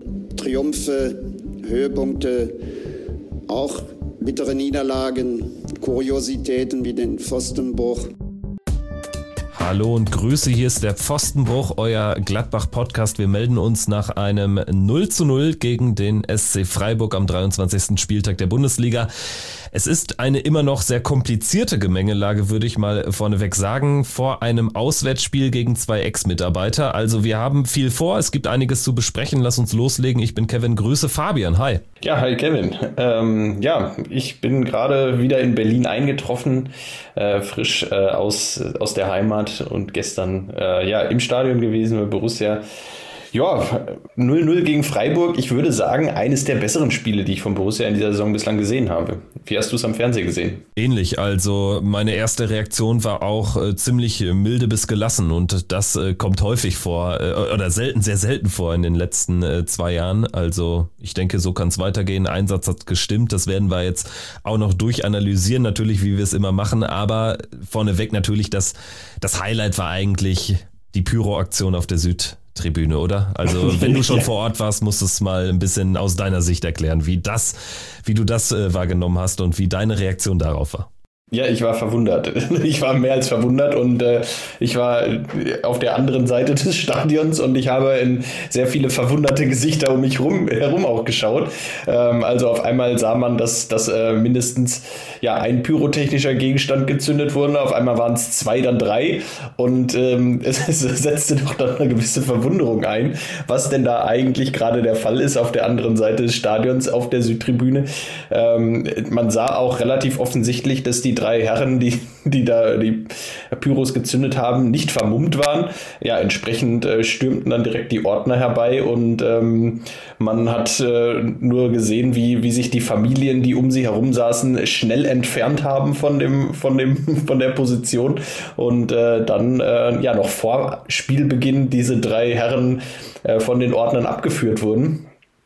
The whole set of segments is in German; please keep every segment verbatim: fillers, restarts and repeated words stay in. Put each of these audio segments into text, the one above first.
Triumphe, Höhepunkte, auch bittere Niederlagen, Kuriositäten wie den Pfostenbruch. Hallo und Grüße, hier ist der Pfostenbruch, euer Gladbach-Podcast. Wir melden uns nach einem null zu null gegen den S C Freiburg am dreiundzwanzigsten Spieltag der Bundesliga. Es ist eine immer noch sehr komplizierte Gemengelage, würde ich mal vorneweg sagen, vor einem Auswärtsspiel gegen zwei Ex-Mitarbeiter. Also wir haben viel vor, es gibt einiges zu besprechen. Lass uns loslegen. Ich bin Kevin, Grüße Fabian, hi. Ja, hi Kevin. Ähm, ja, ich bin gerade wieder in Berlin eingetroffen, äh, frisch äh, aus, aus der Heimat und gestern äh, ja im Stadion gewesen bei Borussia. Ja, null null gegen Freiburg. Ich würde sagen, eines der besseren Spiele, die ich von Borussia in dieser Saison bislang gesehen habe. Wie hast du es am Fernsehen gesehen? Ähnlich, also meine erste Reaktion war auch äh, ziemlich milde bis gelassen und das äh, kommt häufig vor äh, oder selten, sehr selten vor in den letzten äh, zwei Jahren. Also ich denke, so kann es weitergehen. Einsatz hat gestimmt, das werden wir jetzt auch noch durchanalysieren, natürlich, wie wir es immer machen, aber vorneweg natürlich, das, das Highlight war eigentlich die Pyro-Aktion auf der Süd. Tribüne, oder? Also wenn du schon ja. vor Ort warst, musst du es mal ein bisschen aus deiner Sicht erklären, wie das, wie du das äh, wahrgenommen hast und wie deine Reaktion darauf war. Ja, ich war verwundert. Ich war mehr als verwundert und äh, ich war auf der anderen Seite des Stadions und ich habe in sehr viele verwunderte Gesichter um mich rum, herum auch geschaut. Ähm, also auf einmal sah man, dass, dass äh, mindestens ja, ein pyrotechnischer Gegenstand gezündet wurde. Auf einmal waren es zwei, dann drei und ähm, es, es setzte doch dann eine gewisse Verwunderung ein, was denn da eigentlich gerade der Fall ist auf der anderen Seite des Stadions, auf der Südtribüne. Ähm, man sah auch relativ offensichtlich, dass die drei Herren, die, die da die Pyros gezündet haben, nicht vermummt waren. Ja, entsprechend äh, stürmten dann direkt die Ordner herbei und ähm, man hat äh, nur gesehen, wie, wie sich die Familien, die um sie herum saßen, schnell entfernt haben von dem, von dem, von der Position und äh, dann äh, ja noch vor Spielbeginn diese drei Herren äh, von den Ordnern abgeführt wurden.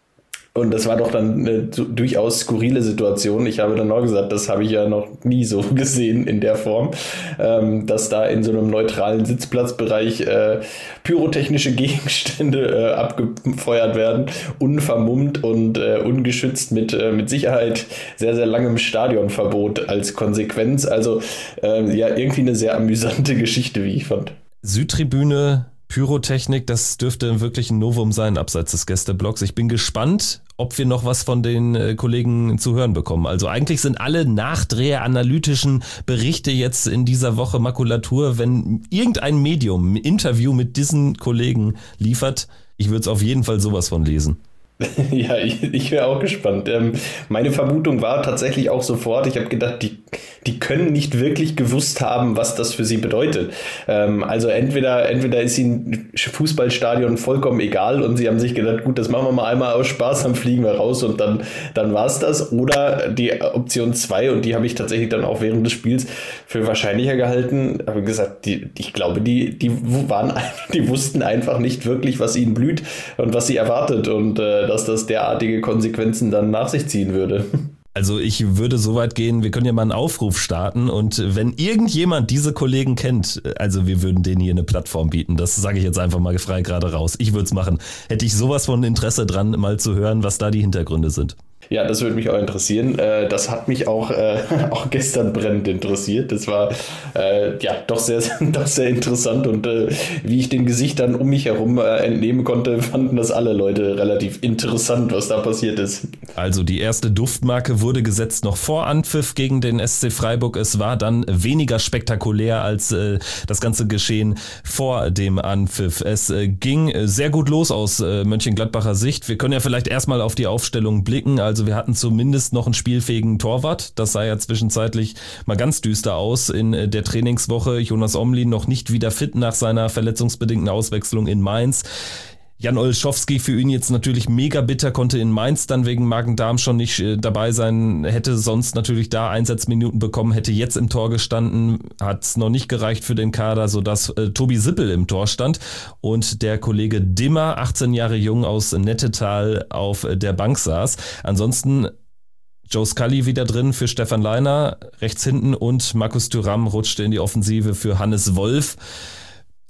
Und das war doch dann eine durchaus skurrile Situation. Ich habe dann noch gesagt, das habe ich ja noch nie so gesehen in der Form, ähm, dass da in so einem neutralen Sitzplatzbereich äh, pyrotechnische Gegenstände äh, abgefeuert werden, unvermummt und äh, ungeschützt mit, äh, mit Sicherheit sehr, sehr langem Stadionverbot als Konsequenz. Also äh, ja, irgendwie eine sehr amüsante Geschichte, wie ich fand. Südtribüne, Pyrotechnik, das dürfte wirklich ein Novum sein, abseits des Gästeblocks. Ich bin gespannt, ob wir noch was von den äh, Kollegen zu hören bekommen. Also eigentlich sind alle Nachdreher, analytischen Berichte jetzt in dieser Woche Makulatur. Wenn irgendein Medium ein Interview mit diesen Kollegen liefert, ich würde es auf jeden Fall sowas von lesen. Ja, ich, ich wäre auch gespannt. Ähm, meine Vermutung war tatsächlich auch sofort, ich habe gedacht, die, die können nicht wirklich gewusst haben, was das für sie bedeutet. Ähm, also entweder, entweder ist ihnen Fußballstadion vollkommen egal und sie haben sich gedacht, gut, das machen wir mal einmal aus Spaß, dann fliegen wir raus und dann, dann war es das. Oder die Option zwei, und die habe ich tatsächlich dann auch während des Spiels für wahrscheinlicher gehalten, habe gesagt, die, ich glaube, die, die waren, die wussten einfach nicht wirklich, was ihnen blüht und was sie erwartet und äh, dass das derartige Konsequenzen dann nach sich ziehen würde. Also ich würde so weit gehen, wir können ja mal einen Aufruf starten und wenn irgendjemand diese Kollegen kennt, also wir würden denen hier eine Plattform bieten, das sage ich jetzt einfach mal frei gerade raus. Ich würde es machen. Hätte ich sowas von Interesse dran, mal zu hören, was da die Hintergründe sind. Ja, das würde mich auch interessieren. Das hat mich auch, äh, auch gestern brennend interessiert. Das war äh, ja doch sehr, doch sehr interessant und äh, wie ich den Gesichtern um mich herum äh, entnehmen konnte, fanden das alle Leute relativ interessant, was da passiert ist. Also die erste Duftmarke wurde gesetzt noch vor Anpfiff gegen den S C Freiburg. Es war dann weniger spektakulär als äh, das ganze Geschehen vor dem Anpfiff. Es äh, ging sehr gut los aus äh, Mönchengladbacher Sicht. Wir können ja vielleicht erstmal auf die Aufstellung blicken. Also wir hatten zumindest noch einen spielfähigen Torwart. Das sah ja zwischenzeitlich mal ganz düster aus in der Trainingswoche. Jonas Omlin noch nicht wieder fit nach seiner verletzungsbedingten Auswechslung in Mainz. Jan Olszewski für ihn jetzt natürlich mega bitter, konnte in Mainz dann wegen Magen-Darm schon nicht äh, dabei sein, hätte sonst natürlich da Einsatzminuten bekommen, hätte jetzt im Tor gestanden, hat es noch nicht gereicht für den Kader, sodass äh, Tobi Sippel im Tor stand und der Kollege Dimmer, achtzehn Jahre jung aus Nettetal, auf äh, der Bank saß. Ansonsten Joe Scully wieder drin für Stefan Leiner rechts hinten und Markus Thuram rutschte in die Offensive für Hannes Wolf.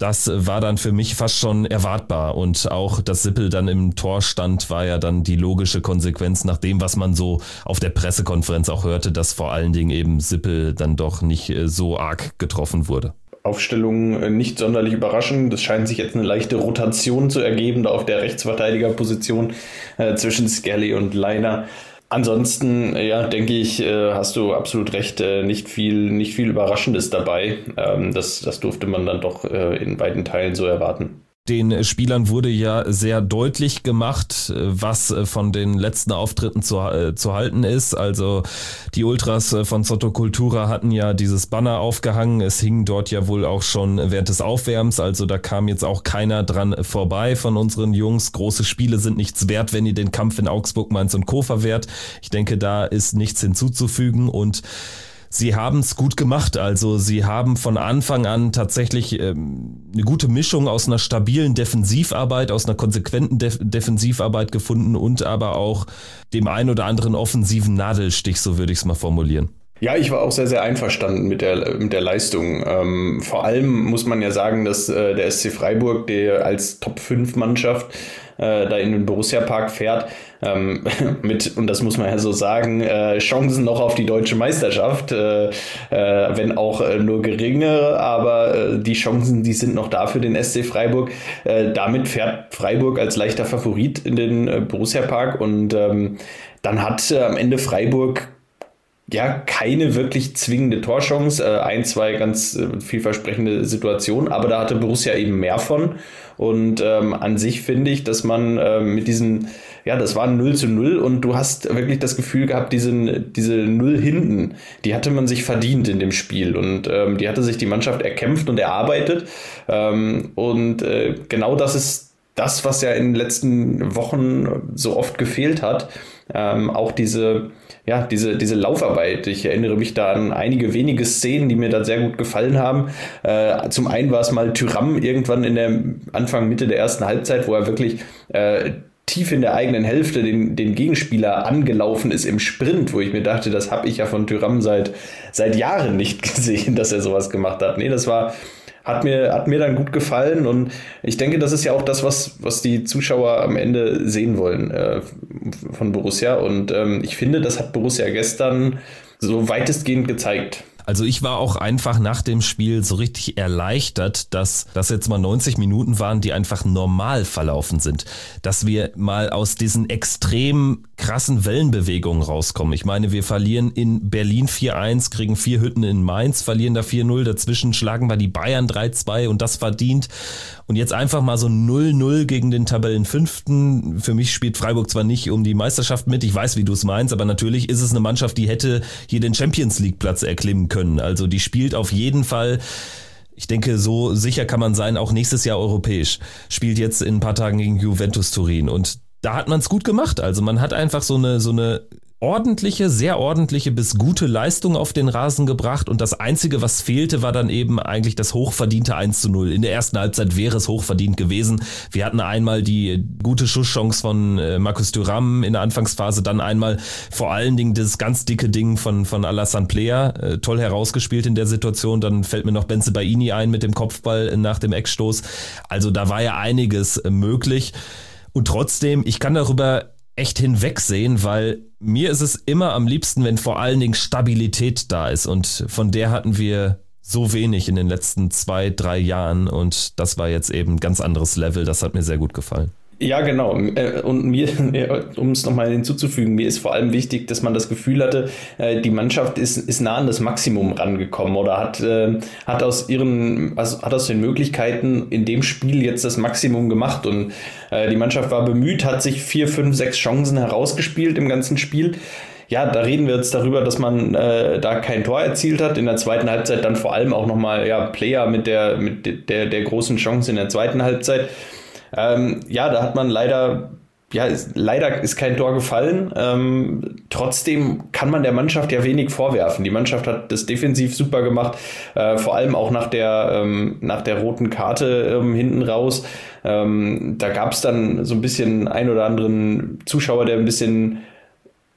Das war dann für mich fast schon erwartbar und auch, dass Sippel dann im Tor stand, war ja dann die logische Konsequenz nach dem, was man so auf der Pressekonferenz auch hörte, dass vor allen Dingen eben Sippel dann doch nicht so arg getroffen wurde. Aufstellung nicht sonderlich überraschend. Es scheint sich jetzt eine leichte Rotation zu ergeben, da auf der Rechtsverteidigerposition äh, zwischen Skelly und Leiner. Ansonsten, ja, denke ich, äh, hast du absolut recht, äh, nicht viel, nicht viel Überraschendes dabei. Ähm, das, das durfte man dann doch äh, in beiden Teilen so erwarten. Den Spielern wurde ja sehr deutlich gemacht, was von den letzten Auftritten zu, äh, zu halten ist. Also die Ultras von Sotto Cultura hatten ja dieses Banner aufgehangen. Es hing dort ja wohl auch schon während des Aufwärms. Also da kam jetzt auch keiner dran vorbei von unseren Jungs. Große Spiele sind nichts wert, wenn ihr den Kampf in Augsburg, Mainz und Co. verwehrt. Ich denke, da ist nichts hinzuzufügen und sie haben es gut gemacht, also sie haben von Anfang an tatsächlich ähm, eine gute Mischung aus einer stabilen Defensivarbeit, aus einer konsequenten Def- Defensivarbeit gefunden und aber auch dem ein oder anderen offensiven Nadelstich, so würde ich es mal formulieren. Ja, ich war auch sehr, sehr einverstanden mit der, mit der Leistung. Ähm, vor allem muss man ja sagen, dass äh, der S C Freiburg, der als Top fünf Mannschaft äh, da in den Borussia-Park fährt, ähm, mit, und das muss man ja so sagen, äh, Chancen noch auf die deutsche Meisterschaft, äh, äh, wenn auch äh, nur geringe, aber äh, die Chancen, die sind noch da für den S C Freiburg. Äh, damit fährt Freiburg als leichter Favorit in den äh, Borussia-Park und ähm, dann hat äh, am Ende Freiburg ja, keine wirklich zwingende Torchance, äh, ein, zwei ganz äh, vielversprechende Situationen, aber da hatte Borussia eben mehr von und ähm, an sich finde ich, dass man äh, mit diesen, ja, das war ein null zu null und du hast wirklich das Gefühl gehabt, diesen, diese Null hinten, die hatte man sich verdient in dem Spiel und ähm, die hatte sich die Mannschaft erkämpft und erarbeitet ähm, und äh, genau das ist das, was ja in den letzten Wochen so oft gefehlt hat, ähm, auch diese Ja, diese, diese Laufarbeit. Ich erinnere mich da an einige wenige Szenen, die mir da sehr gut gefallen haben. Äh, zum einen war es mal Thuram irgendwann in der Anfang, Mitte der ersten Halbzeit, wo er wirklich äh, tief in der eigenen Hälfte den, den Gegenspieler angelaufen ist im Sprint, wo ich mir dachte, das habe ich ja von Thuram seit, seit Jahren nicht gesehen, dass er sowas gemacht hat. Nee, das war... Hat mir, hat mir dann gut gefallen und ich denke, das ist ja auch das, was, was die Zuschauer am Ende sehen wollen äh, von Borussia und ähm, ich finde, das hat Borussia gestern so weitestgehend gezeigt. Also ich war auch einfach nach dem Spiel so richtig erleichtert, dass das jetzt mal neunzig Minuten waren, die einfach normal verlaufen sind. Dass wir mal aus diesen extrem krassen Wellenbewegungen rauskommen. Ich meine, wir verlieren in Berlin vier eins, kriegen vier Hütten in Mainz, verlieren da vier null, dazwischen schlagen wir die Bayern drei zwei und das verdient. Und jetzt einfach mal so null null gegen den Tabellenfünften. Für mich spielt Freiburg zwar nicht um die Meisterschaft mit, ich weiß, wie du es meinst, aber natürlich ist es eine Mannschaft, die hätte hier den Champions-League-Platz erklimmen können. Also die spielt auf jeden Fall, ich denke, so sicher kann man sein, auch nächstes Jahr europäisch. Spielt jetzt in ein paar Tagen gegen Juventus Turin und da hat man es gut gemacht. Also man hat einfach so eine, so eine ordentliche, sehr ordentliche bis gute Leistung auf den Rasen gebracht und das Einzige, was fehlte, war dann eben eigentlich das hochverdiente eins zu null. In der ersten Halbzeit wäre es hochverdient gewesen. Wir hatten einmal die gute Schusschance von äh, Marcus Thuram in der Anfangsphase, dann einmal vor allen Dingen das ganz dicke Ding von, von Alassane Player, äh, toll herausgespielt in der Situation. Dann fällt mir noch Bensebaini ein mit dem Kopfball nach dem Eckstoß. Also da war ja einiges äh, möglich und trotzdem, ich kann darüber echt hinwegsehen, weil mir ist es immer am liebsten, wenn vor allen Dingen Stabilität da ist und von der hatten wir so wenig in den letzten zwei, drei Jahren und das war jetzt eben ein ganz anderes Level, das hat mir sehr gut gefallen. Ja, genau. Und mir, um es nochmal hinzuzufügen, mir ist vor allem wichtig, dass man das Gefühl hatte, die Mannschaft ist, ist nah an das Maximum rangekommen oder hat, hat aus ihren, also hat aus den Möglichkeiten in dem Spiel jetzt das Maximum gemacht und die Mannschaft war bemüht, hat sich vier, fünf, sechs Chancen herausgespielt im ganzen Spiel. Ja, da reden wir jetzt darüber, dass man äh, da kein Tor erzielt hat. In der zweiten Halbzeit dann vor allem auch nochmal ja, Player mit der, mit der, der großen Chance in der zweiten Halbzeit. Ähm, ja, da hat man leider, ja, ist, leider ist kein Tor gefallen. Ähm, trotzdem kann man der Mannschaft ja wenig vorwerfen. Die Mannschaft hat das defensiv super gemacht, äh, vor allem auch nach der, ähm, nach der roten Karte ähm, hinten raus. Ähm, da gab es dann so ein bisschen einen oder anderen Zuschauer, der ein bisschen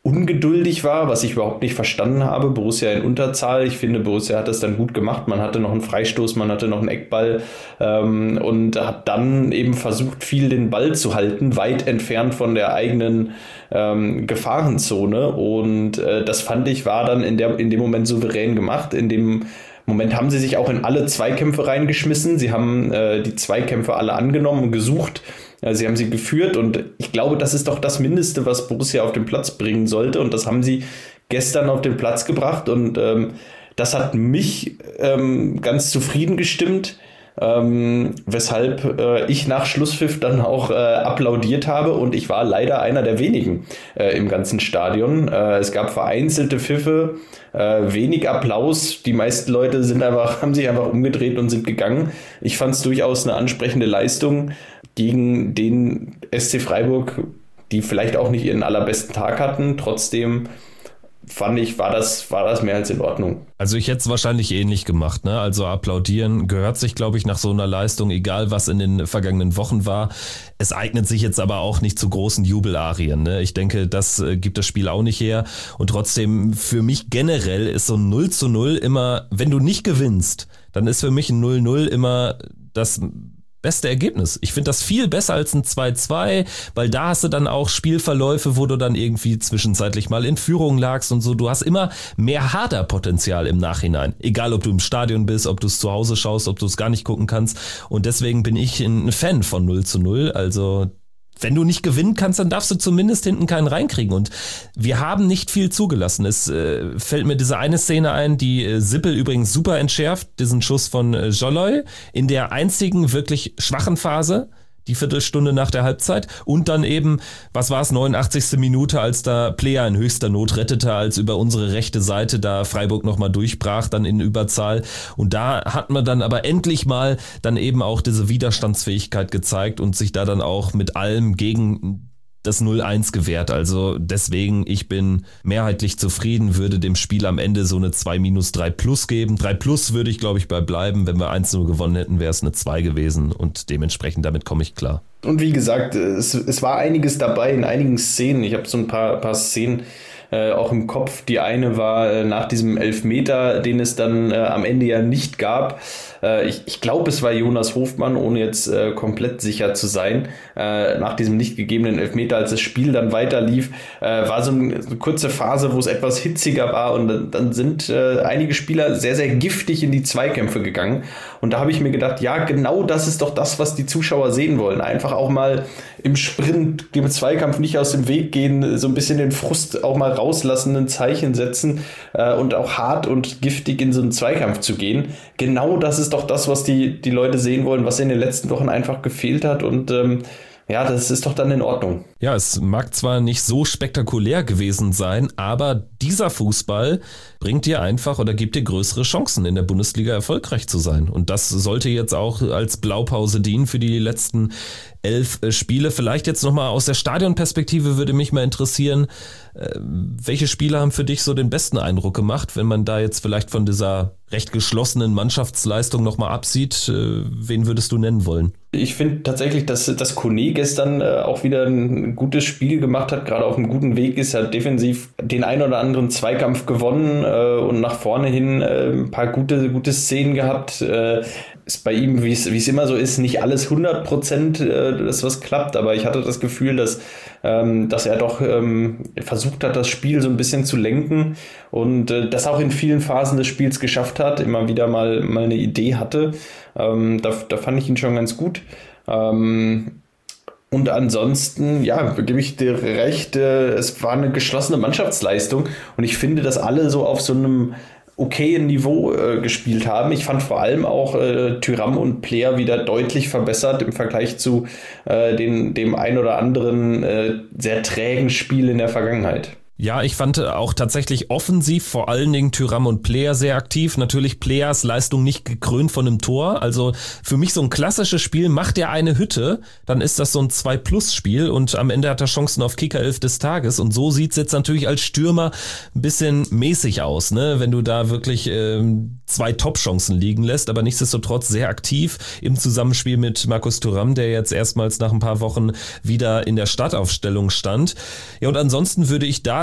ungeduldig war, was ich überhaupt nicht verstanden habe. Borussia in Unterzahl. Ich finde, Borussia hat das dann gut gemacht. Man hatte noch einen Freistoß, man hatte noch einen Eckball ähm, und hat dann eben versucht, viel den Ball zu halten, weit entfernt von der eigenen ähm, Gefahrenzone. Und äh, das fand ich, war dann in, der, in dem Moment souverän gemacht. In dem Moment haben sie sich auch in alle Zweikämpfe reingeschmissen. Sie haben äh, die Zweikämpfe alle angenommen und gesucht. Sie haben sie geführt und ich glaube, das ist doch das Mindeste, was Borussia auf den Platz bringen sollte und das haben sie gestern auf den Platz gebracht und ähm, das hat mich ähm, ganz zufrieden gestimmt, ähm, weshalb äh, ich nach Schlusspfiff dann auch äh, applaudiert habe und ich war leider einer der wenigen äh, im ganzen Stadion. Äh, es gab vereinzelte Pfiffe, äh, wenig Applaus, die meisten Leute sind einfach, haben sich einfach umgedreht und sind gegangen. Ich fand es durchaus eine ansprechende Leistung gegen den S C Freiburg, die vielleicht auch nicht ihren allerbesten Tag hatten. Trotzdem fand ich, war das, war das mehr als in Ordnung. Also ich hätte es wahrscheinlich ähnlich gemacht, ne? Also applaudieren gehört sich, glaube ich, nach so einer Leistung, egal was in den vergangenen Wochen war. Es eignet sich jetzt aber auch nicht zu großen Jubelarien, ne? Ich denke, das äh, gibt das Spiel auch nicht her. Und trotzdem, für mich generell ist so ein null zu null immer, wenn du nicht gewinnst, dann ist für mich ein null null immer das beste Ergebnis. Ich finde das viel besser als ein zwei zwei, weil da hast du dann auch Spielverläufe, wo du dann irgendwie zwischenzeitlich mal in Führung lagst und so. Du hast immer mehr Haderpotenzial im Nachhinein. Egal, ob du im Stadion bist, ob du es zu Hause schaust, ob du es gar nicht gucken kannst. Und deswegen bin ich ein Fan von null zu null. Also wenn du nicht gewinnen kannst, dann darfst du zumindest hinten keinen reinkriegen. Und wir haben nicht viel zugelassen. Es äh, fällt mir diese eine Szene ein, die äh, Sippel übrigens super entschärft, diesen Schuss von äh, Jolloy in der einzigen wirklich schwachen Phase, die Viertelstunde nach der Halbzeit. Und dann eben, was war es, neunundachtzigste Minute, als da Player in höchster Not rettete, als über unsere rechte Seite da Freiburg nochmal durchbrach, dann in Überzahl. Und da hat man dann aber endlich mal dann eben auch diese Widerstandsfähigkeit gezeigt und sich da dann auch mit allem gegen das null eins gewährt. Also deswegen, ich bin mehrheitlich zufrieden, würde dem Spiel am Ende so eine zwei minus drei plus geben. drei plus würde ich, glaube ich, bei bleiben. Wenn wir eins null gewonnen hätten, wäre es eine zwei gewesen und dementsprechend damit komme ich klar. Und wie gesagt, es, es war einiges dabei in einigen Szenen. Ich habe so ein paar, paar Szenen äh, auch im Kopf. Die eine war äh, nach diesem Elfmeter, den es dann äh, am Ende ja nicht gab. Äh, ich ich glaube, es war Jonas Hofmann, ohne jetzt äh, komplett sicher zu sein. Äh, nach diesem nicht gegebenen Elfmeter, als das Spiel dann weiter lief, äh, war so eine, so eine kurze Phase, wo es etwas hitziger war und dann, dann sind äh, einige Spieler sehr, sehr giftig in die Zweikämpfe gegangen. Und da habe ich mir gedacht, ja, genau das ist doch das, was die Zuschauer sehen wollen. Einfach auch mal im Sprint dem Zweikampf nicht aus dem Weg gehen, so ein bisschen den Frust auch mal rauslassen, ein Zeichen setzen äh, und auch hart und giftig in so einen Zweikampf zu gehen. Genau das ist doch das, was die, die Leute sehen wollen, was in den letzten Wochen einfach gefehlt hat und ähm, ja, das ist doch dann in Ordnung. Ja, es mag zwar nicht so spektakulär gewesen sein, aber dieser Fußball bringt dir einfach oder gibt dir größere Chancen, in der Bundesliga erfolgreich zu sein. Und das sollte jetzt auch als Blaupause dienen für die letzten elf Spiele. Vielleicht jetzt nochmal aus der Stadionperspektive würde mich mal interessieren, welche Spiele haben für dich so den besten Eindruck gemacht, wenn man da jetzt vielleicht von dieser recht geschlossenen Mannschaftsleistung nochmal absieht? Wen würdest du nennen wollen? Ich finde tatsächlich, dass, dass Kone gestern äh, auch wieder ein gutes Spiel gemacht hat, gerade auf einem guten Weg ist, hat defensiv den ein oder anderen Zweikampf gewonnen äh, und nach vorne hin äh, ein paar gute, gute Szenen gehabt. Äh, ist bei ihm, wie es wie es immer so ist, nicht alles hundert Prozent, äh, das was klappt, aber ich hatte das Gefühl, dass, ähm, dass er doch ähm, versucht hat, das Spiel so ein bisschen zu lenken und äh, das auch in vielen Phasen des Spiels geschafft hat, immer wieder mal, mal eine Idee hatte. Ähm, da, da fand ich ihn schon ganz gut. Ähm, und ansonsten, ja, gebe ich dir recht, äh, es war eine geschlossene Mannschaftsleistung und ich finde, dass alle so auf so einem okayen Niveau äh, gespielt haben. Ich fand vor allem auch äh, Thuram und Player wieder deutlich verbessert im Vergleich zu äh, den, dem ein oder anderen äh, sehr trägen Spiel in der Vergangenheit. Ja, ich fand auch tatsächlich offensiv vor allen Dingen Thuram und Player sehr aktiv. Natürlich Players Leistung nicht gekrönt von einem Tor. Also für mich so ein klassisches Spiel, macht er eine Hütte, dann ist das so ein zwei Plus Spiel und am Ende hat er Chancen auf Kicker-Elf des Tages. Und so sieht's jetzt natürlich als Stürmer ein bisschen mäßig aus, ne? Wenn du da wirklich ähm, zwei Top-Chancen liegen lässt, aber nichtsdestotrotz sehr aktiv im Zusammenspiel mit Markus Thuram, der jetzt erstmals nach ein paar Wochen wieder in der Startaufstellung stand. Ja, und ansonsten würde ich da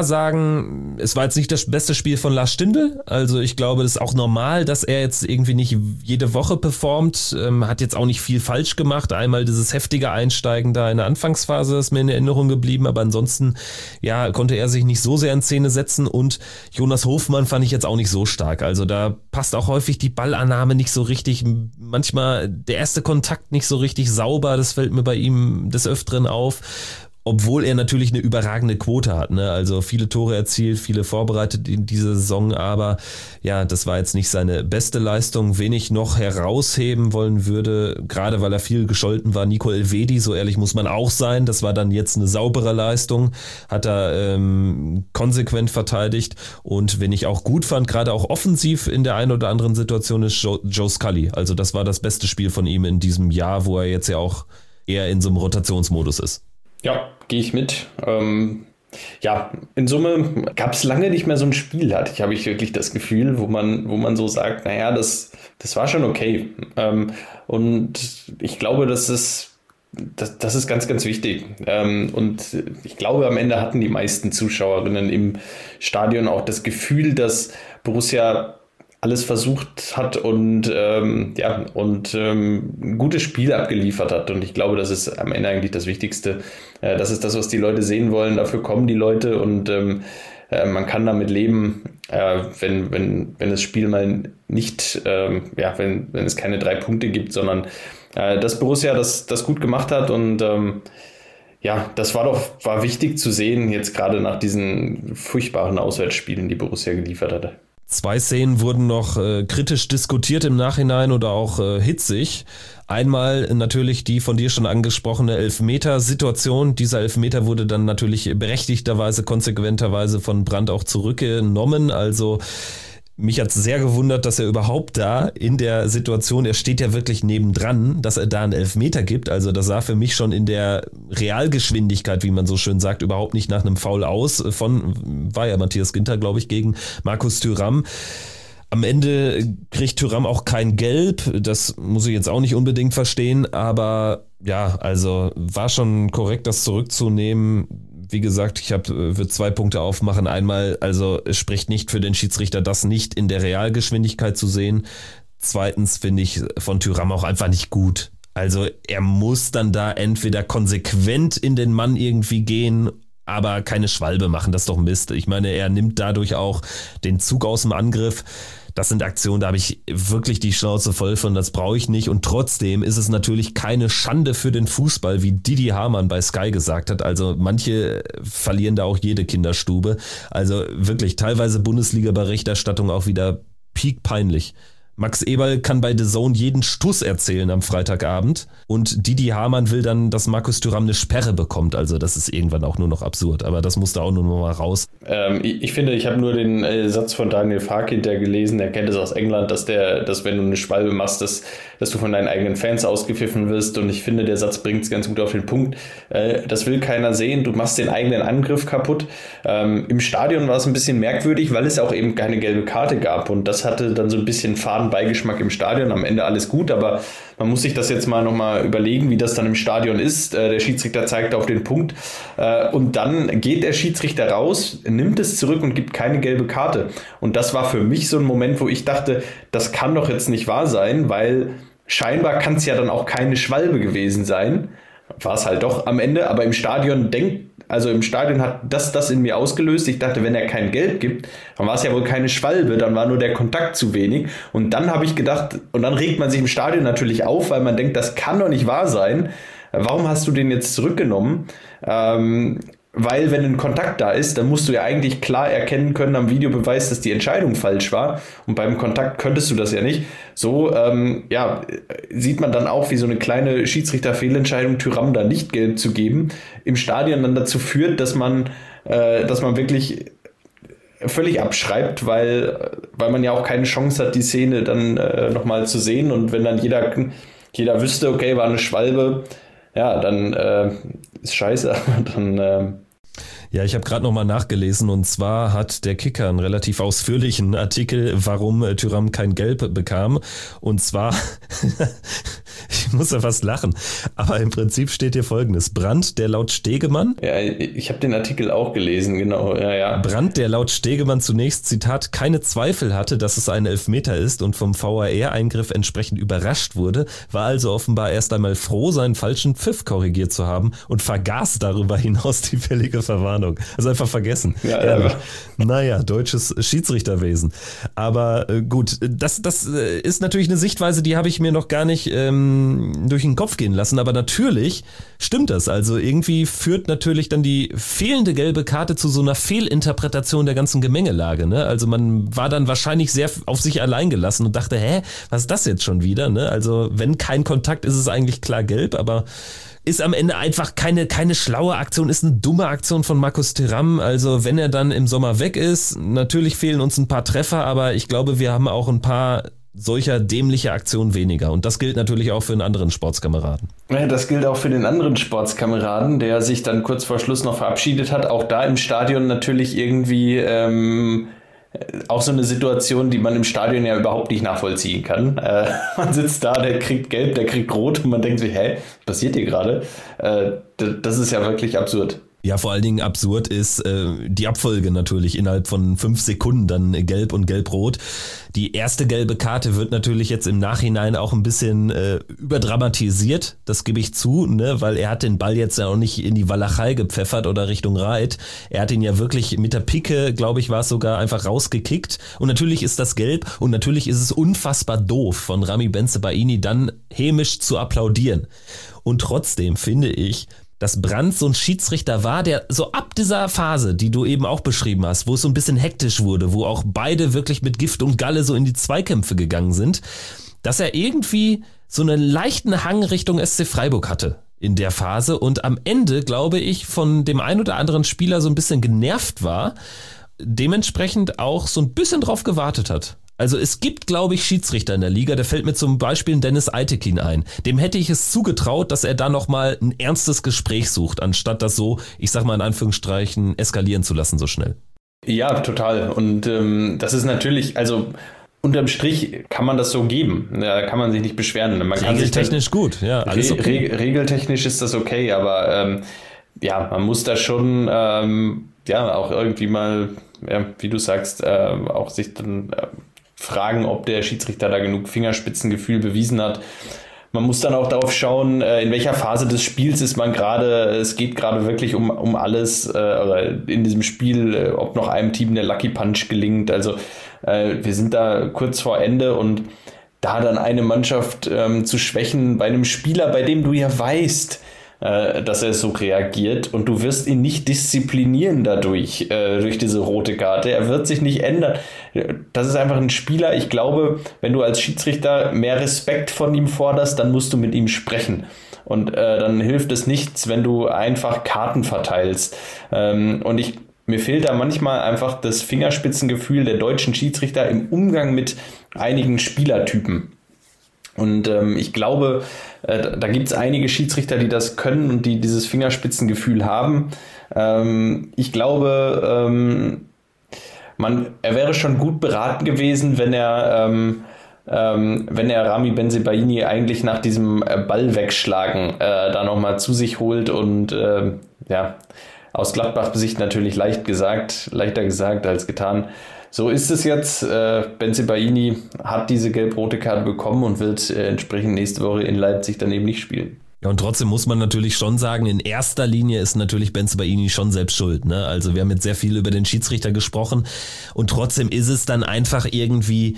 klar sagen, es war jetzt nicht das beste Spiel von Lars Stindl. Also ich glaube, das ist auch normal, dass er jetzt irgendwie nicht jede Woche performt. Ähm, hat jetzt auch nicht viel falsch gemacht. Einmal dieses heftige Einsteigen da in der Anfangsphase ist mir in Erinnerung geblieben. Aber ansonsten, ja, konnte er sich nicht so sehr in Szene setzen. Und Jonas Hofmann fand ich jetzt auch nicht so stark. Also da passt auch häufig die Ballannahme nicht so richtig. Manchmal der erste Kontakt nicht so richtig sauber. Das fällt mir bei ihm des Öfteren auf. Obwohl er natürlich eine überragende Quote hat, ne? Also viele Tore erzielt, viele vorbereitet in dieser Saison, aber ja, das war jetzt nicht seine beste Leistung. Wen ich noch herausheben wollen würde, gerade weil er viel gescholten war, Nico Elvedi, so ehrlich muss man auch sein. Das war dann jetzt eine saubere Leistung, hat er ähm, konsequent verteidigt. Und wen ich auch gut fand, gerade auch offensiv in der einen oder anderen Situation, ist Joe, Joe Scully. Also das war das beste Spiel von ihm in diesem Jahr, wo er jetzt ja auch eher in so einem Rotationsmodus ist. Ja, gehe ich mit. Ähm, ja, in Summe gab es lange nicht mehr so ein Spiel, hatte ich, habe ich wirklich das Gefühl, wo man, wo man so sagt, naja, das, das war schon okay. Ähm, und ich glaube, das ist, das, das ist ganz, ganz wichtig. Ähm, und ich glaube, am Ende hatten die meisten Zuschauerinnen im Stadion auch das Gefühl, dass Borussia alles versucht hat und ähm, ja und ähm, ein gutes Spiel abgeliefert hat. Und ich glaube, das ist am Ende eigentlich das Wichtigste. Äh, das ist das, was die Leute sehen wollen. Dafür kommen die Leute und ähm, äh, man kann damit leben, äh, wenn, wenn, wenn das Spiel mal nicht, äh, ja, wenn, wenn es keine drei Punkte gibt, sondern äh, dass Borussia das, das gut gemacht hat. Und ähm, ja, das war doch war wichtig zu sehen, jetzt gerade nach diesen furchtbaren Auswärtsspielen, die Borussia geliefert hatte. Zwei Szenen wurden noch äh, kritisch diskutiert im Nachhinein oder auch äh, hitzig. Einmal natürlich die von dir schon angesprochene Elfmeter-Situation. Dieser Elfmeter wurde dann natürlich berechtigterweise, konsequenterweise von Brandt auch zurückgenommen. Also mich hat es sehr gewundert, dass er überhaupt da in der Situation, er steht ja wirklich nebendran, dass er da einen Elfmeter gibt. Also das sah für mich schon in der Realgeschwindigkeit, wie man so schön sagt, überhaupt nicht nach einem Foul aus. Von, war ja Matthias Ginter, glaube ich, gegen Markus Thuram. Am Ende kriegt Thuram auch kein Gelb. Das muss ich jetzt auch nicht unbedingt verstehen. Aber ja, also war schon korrekt, das zurückzunehmen. Wie gesagt, ich habe würde zwei Punkte aufmachen. Einmal, also es spricht nicht für den Schiedsrichter, das nicht in der Realgeschwindigkeit zu sehen. Zweitens finde ich von Thuram auch einfach nicht gut. Also er muss dann da entweder konsequent in den Mann irgendwie gehen, aber keine Schwalbe machen. Das ist doch Mist. Ich meine, er nimmt dadurch auch den Zug aus dem Angriff. Das sind Aktionen, da habe ich wirklich die Schnauze voll von, das brauche ich nicht. Und trotzdem ist es natürlich keine Schande für den Fußball, wie Didi Hamann bei Sky gesagt hat. Also manche verlieren da auch jede Kinderstube. Also wirklich teilweise Bundesliga-Berichterstattung auch wieder piekpeinlich. Max Eberl kann bei The Zone jeden Stuss erzählen am Freitagabend und Didi Hamann will dann, dass Markus Thuram eine Sperre bekommt. Also das ist irgendwann auch nur noch absurd, aber das musste auch nur noch mal raus. Ähm, ich, ich finde, ich habe nur den äh, Satz von Daniel Fark hinterher gelesen, der kennt es aus England, dass der, dass wenn du eine Schwalbe machst, dass, dass du von deinen eigenen Fans ausgepfiffen wirst, und ich finde, der Satz bringt es ganz gut auf den Punkt. Äh, das will keiner sehen, du machst den eigenen Angriff kaputt. Ähm, im Stadion war es ein bisschen merkwürdig, weil es auch eben keine gelbe Karte gab, und das hatte dann so ein bisschen Faden Beigeschmack im Stadion. Am Ende alles gut, aber man muss sich das jetzt mal nochmal überlegen, wie das dann im Stadion ist. Der Schiedsrichter zeigt auf den Punkt und dann geht der Schiedsrichter raus, nimmt es zurück und gibt keine gelbe Karte. Und das war für mich so ein Moment, wo ich dachte, das kann doch jetzt nicht wahr sein, weil scheinbar kann es ja dann auch keine Schwalbe gewesen sein. War es halt doch am Ende, aber im Stadion denkt Also im Stadion hat das das in mir ausgelöst. Ich dachte, wenn er kein Gelb gibt, dann war es ja wohl keine Schwalbe, dann war nur der Kontakt zu wenig. Und dann habe ich gedacht, und dann regt man sich im Stadion natürlich auf, weil man denkt, das kann doch nicht wahr sein. Warum hast du den jetzt zurückgenommen? Ähm, weil wenn ein Kontakt da ist, dann musst du ja eigentlich klar erkennen können am Videobeweis, dass die Entscheidung falsch war. Und beim Kontakt könntest du das ja nicht. So ähm, ja, sieht man dann auch, wie so eine kleine Schiedsrichterfehlentscheidung, Thuram da nicht gelb zu geben, im Stadion dann dazu führt, dass man, äh, dass man wirklich völlig abschreibt, weil, weil man ja auch keine Chance hat, die Szene dann äh, nochmal zu sehen. Und wenn dann jeder, jeder wüsste, okay, war eine Schwalbe, ja, dann äh, ist scheiße. dann äh Ja, ich habe gerade nochmal nachgelesen, und zwar hat der Kicker einen relativ ausführlichen Artikel, warum Thuram kein Gelb bekam. Und zwar Ich muss ja fast lachen. Aber im Prinzip steht hier Folgendes. Brandt, der laut Stegemann. Ja, ich habe den Artikel auch gelesen, genau. Ja, ja. Brandt, der laut Stegemann zunächst, Zitat, keine Zweifel hatte, dass es ein Elfmeter ist und vom V A R-Eingriff entsprechend überrascht wurde, war also offenbar erst einmal froh, seinen falschen Pfiff korrigiert zu haben und vergaß darüber hinaus die fällige Verwarnung. Also einfach vergessen. Ja, ja, ja. Naja, deutsches Schiedsrichterwesen. Aber äh, gut, das, das äh, ist natürlich eine Sichtweise, die habe ich mir noch gar nicht ähm, durch den Kopf gehen lassen. Aber natürlich stimmt das. Also irgendwie führt natürlich dann die fehlende gelbe Karte zu so einer Fehlinterpretation der ganzen Gemengelage. Ne? Also man war dann wahrscheinlich sehr auf sich allein gelassen und dachte, hä, was ist das jetzt schon wieder? Ne? Also wenn kein Kontakt ist, ist es eigentlich klar gelb, aber ist am Ende einfach keine, keine schlaue Aktion, ist eine dumme Aktion von Markus Thuram. Also wenn er dann im Sommer weg ist, natürlich fehlen uns ein paar Treffer, aber ich glaube, wir haben auch ein paar solcher dämliche Aktionen weniger. Und das gilt natürlich auch für einen anderen Sportskameraden. Ja, das gilt auch für den anderen Sportskameraden, der sich dann kurz vor Schluss noch verabschiedet hat. Auch da im Stadion natürlich irgendwie ähm, auch so eine Situation, die man im Stadion ja überhaupt nicht nachvollziehen kann. Äh, man sitzt da, der kriegt gelb, der kriegt rot und man denkt sich, hä, was passiert hier gerade? Äh, das ist ja wirklich absurd. Ja, vor allen Dingen absurd ist äh, die Abfolge natürlich innerhalb von fünf Sekunden dann gelb und gelb-rot. Die erste gelbe Karte wird natürlich jetzt im Nachhinein auch ein bisschen äh, überdramatisiert, das gebe ich zu, ne, weil er hat den Ball jetzt ja auch nicht in die Walachei gepfeffert oder Richtung Reit. Er hat ihn ja wirklich mit der Pike, glaube ich, war es sogar, einfach rausgekickt. Und natürlich ist das gelb und natürlich ist es unfassbar doof von Ramy Bensebaini dann hämisch zu applaudieren. Und trotzdem finde ich, dass Brandt so ein Schiedsrichter war, der so ab dieser Phase, die du eben auch beschrieben hast, wo es so ein bisschen hektisch wurde, wo auch beide wirklich mit Gift und Galle so in die Zweikämpfe gegangen sind, dass er irgendwie so einen leichten Hang Richtung S C Freiburg hatte in der Phase und am Ende, glaube ich, von dem ein oder anderen Spieler so ein bisschen genervt war, dementsprechend auch so ein bisschen drauf gewartet hat. Also es gibt, glaube ich, Schiedsrichter in der Liga, da fällt mir zum Beispiel Dennis Eitekin ein. Dem hätte ich es zugetraut, dass er da nochmal ein ernstes Gespräch sucht, anstatt das so, ich sag mal in Anführungsstrichen, eskalieren zu lassen so schnell. Ja, total. Und ähm, das ist natürlich, also unterm Strich kann man das so geben. Da kann man sich nicht beschweren. Man kann regeltechnisch sich gut, ja. Alles re- okay. re- regeltechnisch ist das okay, aber ähm, ja, man muss da schon ähm, ja auch irgendwie mal, ja, wie du sagst, äh, auch sich dann äh, fragen, ob der Schiedsrichter da genug Fingerspitzengefühl bewiesen hat. Man muss dann auch darauf schauen, in welcher Phase des Spiels ist man gerade. Es geht gerade wirklich um, um alles oder in diesem Spiel, ob noch einem Team der Lucky Punch gelingt. Also wir sind da kurz vor Ende und da dann eine Mannschaft ähm, zu schwächen bei einem Spieler, bei dem du ja weißt, dass er so reagiert und du wirst ihn nicht disziplinieren dadurch, äh, durch diese rote Karte. Er wird sich nicht ändern. Das ist einfach ein Spieler. Ich glaube, wenn du als Schiedsrichter mehr Respekt von ihm forderst, dann musst du mit ihm sprechen. Und äh, dann hilft es nichts, wenn du einfach Karten verteilst. Ähm, und ich mir fehlt da manchmal einfach das Fingerspitzengefühl der deutschen Schiedsrichter im Umgang mit einigen Spielertypen. Und ähm, ich glaube, äh, da gibt es einige Schiedsrichter, die das können und die dieses Fingerspitzengefühl haben. Ähm, ich glaube, ähm, man, er wäre schon gut beraten gewesen, wenn er, ähm, ähm, wenn er Ramy Bensebaini eigentlich nach diesem äh, Ball wegschlagen äh, da nochmal zu sich holt und äh, ja, aus Gladbachs Sicht natürlich leicht gesagt, leichter gesagt als getan. So ist es jetzt. Äh, Bensebaini hat diese gelb-rote Karte bekommen und wird äh, entsprechend nächste Woche in Leipzig dann eben nicht spielen. Ja, und trotzdem muss man natürlich schon sagen, in erster Linie ist natürlich Bensebaini schon selbst schuld, ne? Also wir haben jetzt sehr viel über den Schiedsrichter gesprochen und trotzdem ist es dann einfach irgendwie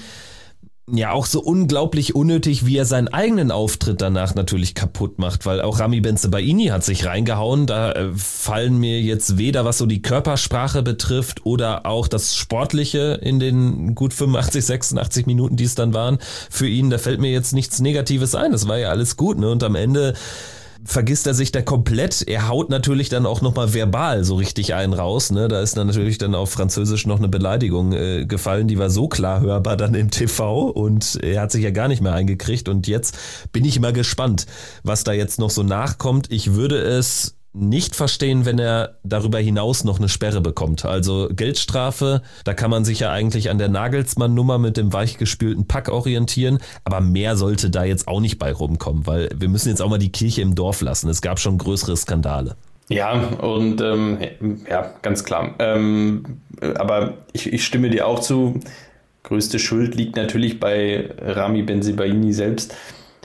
ja auch so unglaublich unnötig, wie er seinen eigenen Auftritt danach natürlich kaputt macht, weil auch Ramy Bensebaini hat sich reingehauen, da äh, fallen mir jetzt weder was so die Körpersprache betrifft oder auch das Sportliche in den gut fünfundachtzig, sechsundachtzig Minuten, die es dann waren, für ihn, da fällt mir jetzt nichts Negatives ein, das war ja alles gut, ne? Und am Ende vergisst er sich da komplett. Er haut natürlich dann auch nochmal verbal so richtig einen raus. Ne? Da ist dann natürlich dann auf Französisch noch eine Beleidigung äh, gefallen, die war so klar hörbar dann im T V und er hat sich ja gar nicht mehr eingekriegt und jetzt bin ich mal gespannt, was da jetzt noch so nachkommt. Ich würde es nicht verstehen, wenn er darüber hinaus noch eine Sperre bekommt. Also Geldstrafe, da kann man sich ja eigentlich an der Nagelsmann-Nummer mit dem weichgespülten Pack orientieren, aber mehr sollte da jetzt auch nicht bei rumkommen, weil wir müssen jetzt auch mal die Kirche im Dorf lassen. Es gab schon größere Skandale. Ja, und ähm, ja, ganz klar. Ähm, aber ich, ich stimme dir auch zu, größte Schuld liegt natürlich bei Rami Bensebaini selbst.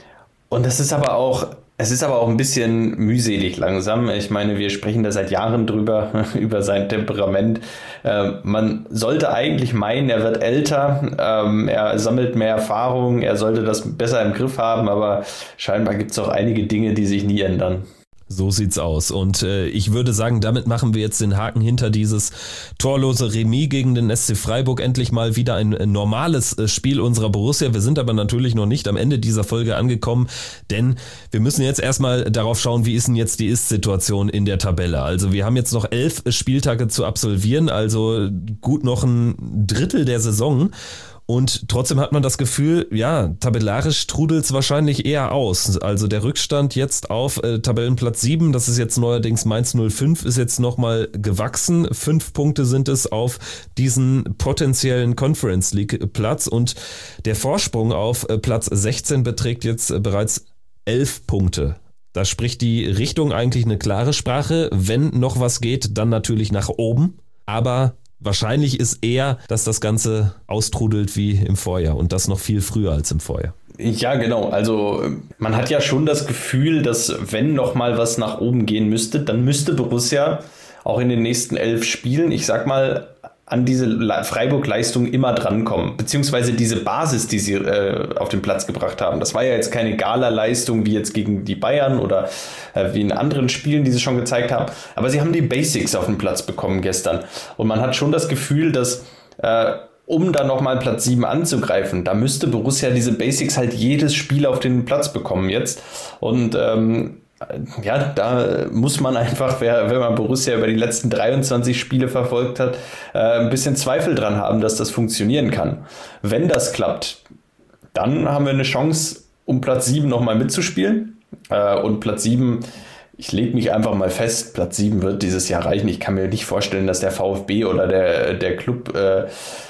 Und das ist aber auch Es ist aber auch ein bisschen mühselig langsam. Ich meine, wir sprechen da seit Jahren drüber, über sein Temperament. Äh, man sollte eigentlich meinen, er wird älter, ähm, er sammelt mehr Erfahrung, er sollte das besser im Griff haben, aber scheinbar gibt es auch einige Dinge, die sich nie ändern. So sieht's aus. Und äh, ich würde sagen, damit machen wir jetzt den Haken hinter dieses torlose Remis gegen den S C Freiburg. Endlich mal wieder ein äh, normales äh, Spiel unserer Borussia. Wir sind aber natürlich noch nicht am Ende dieser Folge angekommen, denn wir müssen jetzt erstmal darauf schauen, wie ist denn jetzt die Ist-Situation in der Tabelle. Also wir haben jetzt noch elf Spieltage zu absolvieren, also gut noch ein Drittel der Saison. Und trotzdem hat man das Gefühl, ja, tabellarisch trudelt es wahrscheinlich eher aus. Also der Rückstand jetzt auf äh, Tabellenplatz sieben, das ist jetzt neuerdings Mainz null fünf, ist jetzt nochmal gewachsen. Fünf Punkte sind es auf diesen potenziellen Conference League Platz und der Vorsprung auf äh, Platz sechzehn beträgt jetzt äh, bereits elf Punkte. Da spricht die Richtung eigentlich eine klare Sprache. Wenn noch was geht, dann natürlich nach oben. Aber wahrscheinlich ist eher, dass das Ganze austrudelt wie im Vorjahr und das noch viel früher als im Vorjahr. Ja, genau. Also man hat ja schon das Gefühl, dass wenn noch mal was nach oben gehen müsste, dann müsste Borussia auch in den nächsten elf Spielen, ich sag mal, an diese Freiburg-Leistung immer drankommen, beziehungsweise diese Basis, die sie äh, auf den Platz gebracht haben. Das war ja jetzt keine Gala-Leistung wie jetzt gegen die Bayern oder äh, wie in anderen Spielen, die sie schon gezeigt haben, aber sie haben die Basics auf den Platz bekommen gestern und man hat schon das Gefühl, dass äh, um dann nochmal Platz sieben anzugreifen, da müsste Borussia diese Basics halt jedes Spiel auf den Platz bekommen jetzt und ähm, ja, da muss man einfach, wenn man Borussia über die letzten dreiundzwanzig Spiele verfolgt hat, ein bisschen Zweifel dran haben, dass das funktionieren kann. Wenn das klappt, dann haben wir eine Chance, um Platz sieben nochmal mitzuspielen. Und Platz sieben, ich lege mich einfach mal fest, Platz sieben wird dieses Jahr reichen. Ich kann mir nicht vorstellen, dass der VfB oder der, der Club äh,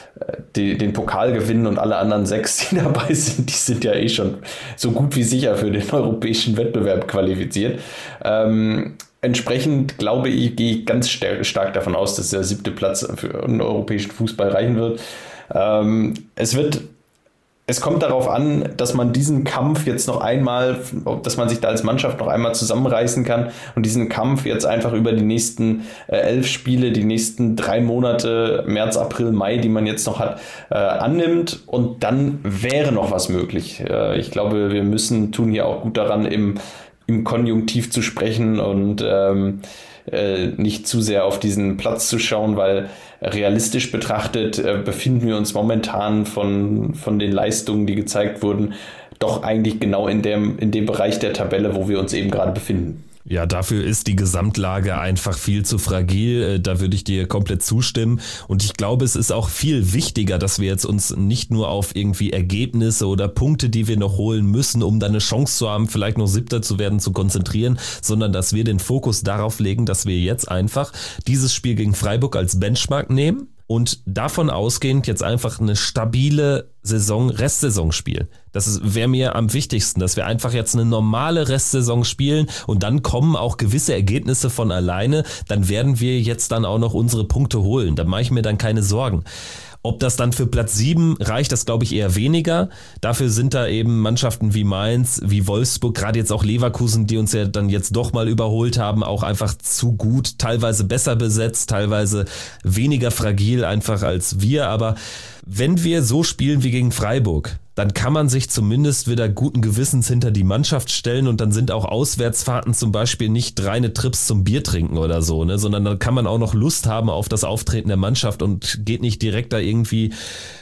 Die, den Pokal gewinnen und alle anderen sechs, die dabei sind, die sind ja eh schon so gut wie sicher für den europäischen Wettbewerb qualifiziert. Ähm, entsprechend glaube ich, gehe ich ganz st- stark davon aus, dass der siebte Platz für den europäischen Fußball reichen wird. Ähm, es wird Es kommt darauf an, dass man diesen Kampf jetzt noch einmal, dass man sich da als Mannschaft noch einmal zusammenreißen kann und diesen Kampf jetzt einfach über die nächsten äh, elf Spiele, die nächsten drei Monate, März, April, Mai, die man jetzt noch hat, äh, annimmt und dann wäre noch was möglich. Äh, ich glaube, wir müssen, tun hier auch gut daran, im, im Konjunktiv zu sprechen und ähm, äh, nicht zu sehr auf diesen Platz zu schauen, weil realistisch betrachtet äh, befinden wir uns momentan von, von den Leistungen, die gezeigt wurden, doch eigentlich genau in dem, in dem Bereich der Tabelle, wo wir uns eben gerade befinden. Ja, dafür ist die Gesamtlage einfach viel zu fragil. Da würde ich dir komplett zustimmen. Und ich glaube, es ist auch viel wichtiger, dass wir jetzt uns nicht nur auf irgendwie Ergebnisse oder Punkte, die wir noch holen müssen, um dann eine Chance zu haben, vielleicht noch Siebter zu werden, zu konzentrieren, sondern dass wir den Fokus darauf legen, dass wir jetzt einfach dieses Spiel gegen Freiburg als Benchmark nehmen und davon ausgehend jetzt einfach eine stabile Saison, Restsaison spielen. Das wäre mir am wichtigsten, dass wir einfach jetzt eine normale Restsaison spielen und dann kommen auch gewisse Ergebnisse von alleine. Dann werden wir jetzt dann auch noch unsere Punkte holen. Da mache ich mir dann keine Sorgen. Ob das dann für Platz sieben reicht, das glaube ich eher weniger. Dafür sind da eben Mannschaften wie Mainz, wie Wolfsburg, gerade jetzt auch Leverkusen, die uns ja dann jetzt doch mal überholt haben, auch einfach zu gut, teilweise besser besetzt, teilweise weniger fragil einfach als wir. Aber wenn wir so spielen wie gegen Freiburg, dann kann man sich zumindest wieder guten Gewissens hinter die Mannschaft stellen und dann sind auch Auswärtsfahrten zum Beispiel nicht reine Trips zum Bier trinken oder so, ne, sondern dann kann man auch noch Lust haben auf das Auftreten der Mannschaft und geht nicht direkt da irgendwie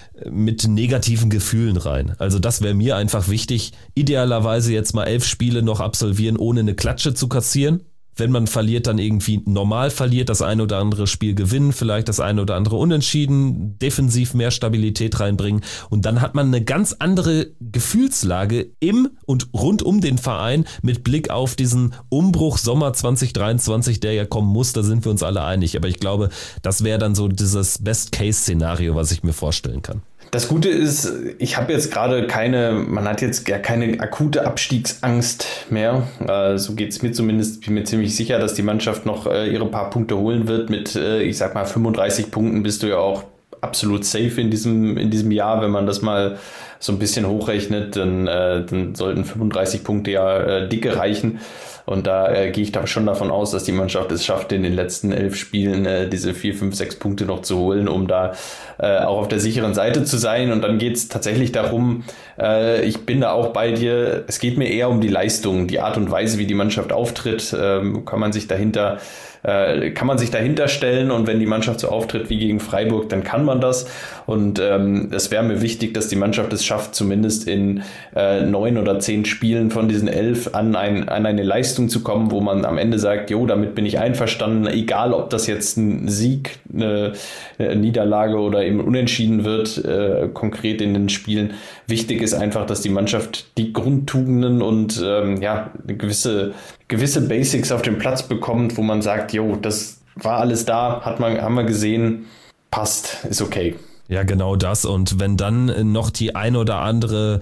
mit negativen Gefühlen rein. Also das wäre mir einfach wichtig, idealerweise jetzt mal elf Spiele noch absolvieren, ohne eine Klatsche zu kassieren. wenn man verliert, dann irgendwie normal verliert, das ein oder andere Spiel gewinnen, vielleicht das ein oder andere unentschieden, defensiv mehr Stabilität reinbringen und dann hat man eine ganz andere Gefühlslage im und rund um den Verein mit Blick auf diesen Umbruch Sommer zwanzig dreiundzwanzig, der ja kommen muss, da sind wir uns alle einig, aber ich glaube, das wäre dann so dieses Best-Case-Szenario, was ich mir vorstellen kann. Das Gute ist, ich habe jetzt gerade keine, man hat jetzt ja keine akute Abstiegsangst mehr. Äh, so geht es mir zumindest. Ich bin mir ziemlich sicher, dass die Mannschaft noch äh, ihre paar Punkte holen wird. Mit, äh, ich sag mal, fünfunddreißig Punkten bist du ja auch absolut safe in diesem, in diesem Jahr. Wenn man das mal so ein bisschen hochrechnet, dann, äh, dann sollten fünfunddreißig Punkte ja äh, dicke reichen. Und da äh, gehe ich da schon davon aus, dass die Mannschaft es schafft, in den letzten elf Spielen äh, diese vier, fünf, sechs Punkte noch zu holen, um da äh, auch auf der sicheren Seite zu sein. Und dann geht es tatsächlich darum, äh, ich bin da auch bei dir, es geht mir eher um die Leistung, die Art und Weise, wie die Mannschaft auftritt. Ähm, kann man sich dahinter äh, kann man sich dahinter stellen und wenn die Mannschaft so auftritt wie gegen Freiburg, dann kann man das. Und ähm, es wäre mir wichtig, dass die Mannschaft es schafft, zumindest in äh, neun oder zehn Spielen von diesen elf an, ein, an eine Leistung zu kommen, wo man am Ende sagt, jo, damit bin ich einverstanden, egal ob das jetzt ein Sieg, eine, eine Niederlage oder eben unentschieden wird, äh, konkret in den Spielen. Wichtig ist einfach, dass die Mannschaft die Grundtugenden und ähm, ja, eine gewisse, gewisse Basics auf den Platz bekommt, wo man sagt, jo, das war alles da, hat man, haben wir gesehen, passt, ist okay. Ja, genau das. Und wenn dann noch die ein oder andere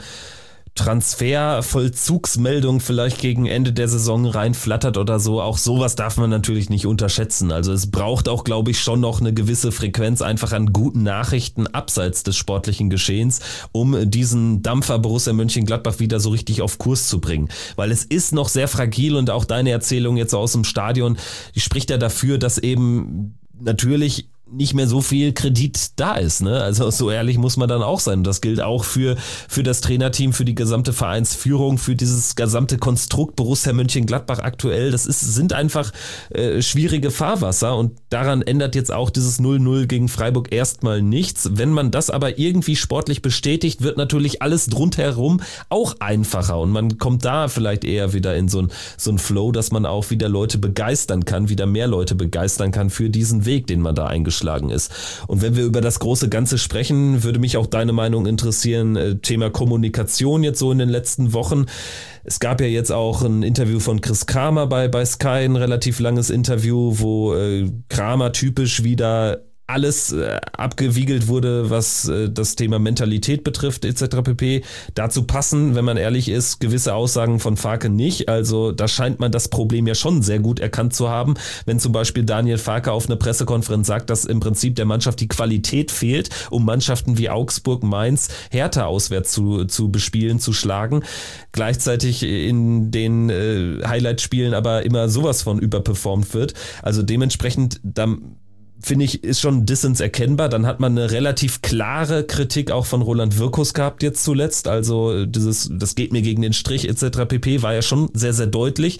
Transfervollzugsmeldung vielleicht gegen Ende der Saison reinflattert oder so, auch sowas darf man natürlich nicht unterschätzen. Also es braucht auch, glaube ich, schon noch eine gewisse Frequenz einfach an guten Nachrichten abseits des sportlichen Geschehens, um diesen Dampfer Borussia Mönchengladbach wieder so richtig auf Kurs zu bringen. Weil es ist noch sehr fragil und auch deine Erzählung jetzt aus dem Stadion, die spricht ja dafür, dass eben natürlich nicht mehr so viel Kredit da ist, ne? Also so ehrlich muss man dann auch sein. Das gilt auch für für das Trainerteam, für die gesamte Vereinsführung, für dieses gesamte Konstrukt Borussia Mönchengladbach aktuell. Das ist sind einfach äh, schwierige Fahrwasser und daran ändert jetzt auch dieses null null gegen Freiburg erstmal nichts. Wenn man das aber irgendwie sportlich bestätigt, wird natürlich alles drumherum auch einfacher und man kommt da vielleicht eher wieder in so ein so ein Flow, dass man auch wieder Leute begeistern kann, wieder mehr Leute begeistern kann für diesen Weg, den man da eingeschlagen ist. Und wenn wir über das große Ganze sprechen, würde mich auch deine Meinung interessieren, Thema Kommunikation jetzt so in den letzten Wochen. Es gab ja jetzt auch ein Interview von Chris Kramer bei, bei Sky, ein relativ langes Interview, wo äh, Kramer typisch wieder alles äh, abgewiegelt wurde, was äh, das Thema Mentalität betrifft et cetera pp. Dazu passen, wenn man ehrlich ist, gewisse Aussagen von Farke nicht. Also da scheint man das Problem ja schon sehr gut erkannt zu haben, wenn zum Beispiel Daniel Farke auf einer Pressekonferenz sagt, dass im Prinzip der Mannschaft die Qualität fehlt, um Mannschaften wie Augsburg, Mainz, Hertha auswärts zu, zu bespielen, zu schlagen. Gleichzeitig in den äh, Highlight-Spielen aber immer sowas von überperformt wird. Also dementsprechend, da finde ich, ist schon Dissens erkennbar. Dann hat man eine relativ klare Kritik auch von Roland Wirkus gehabt jetzt zuletzt. Also dieses, das geht mir gegen den Strich et cetera pp. war ja schon sehr, sehr deutlich.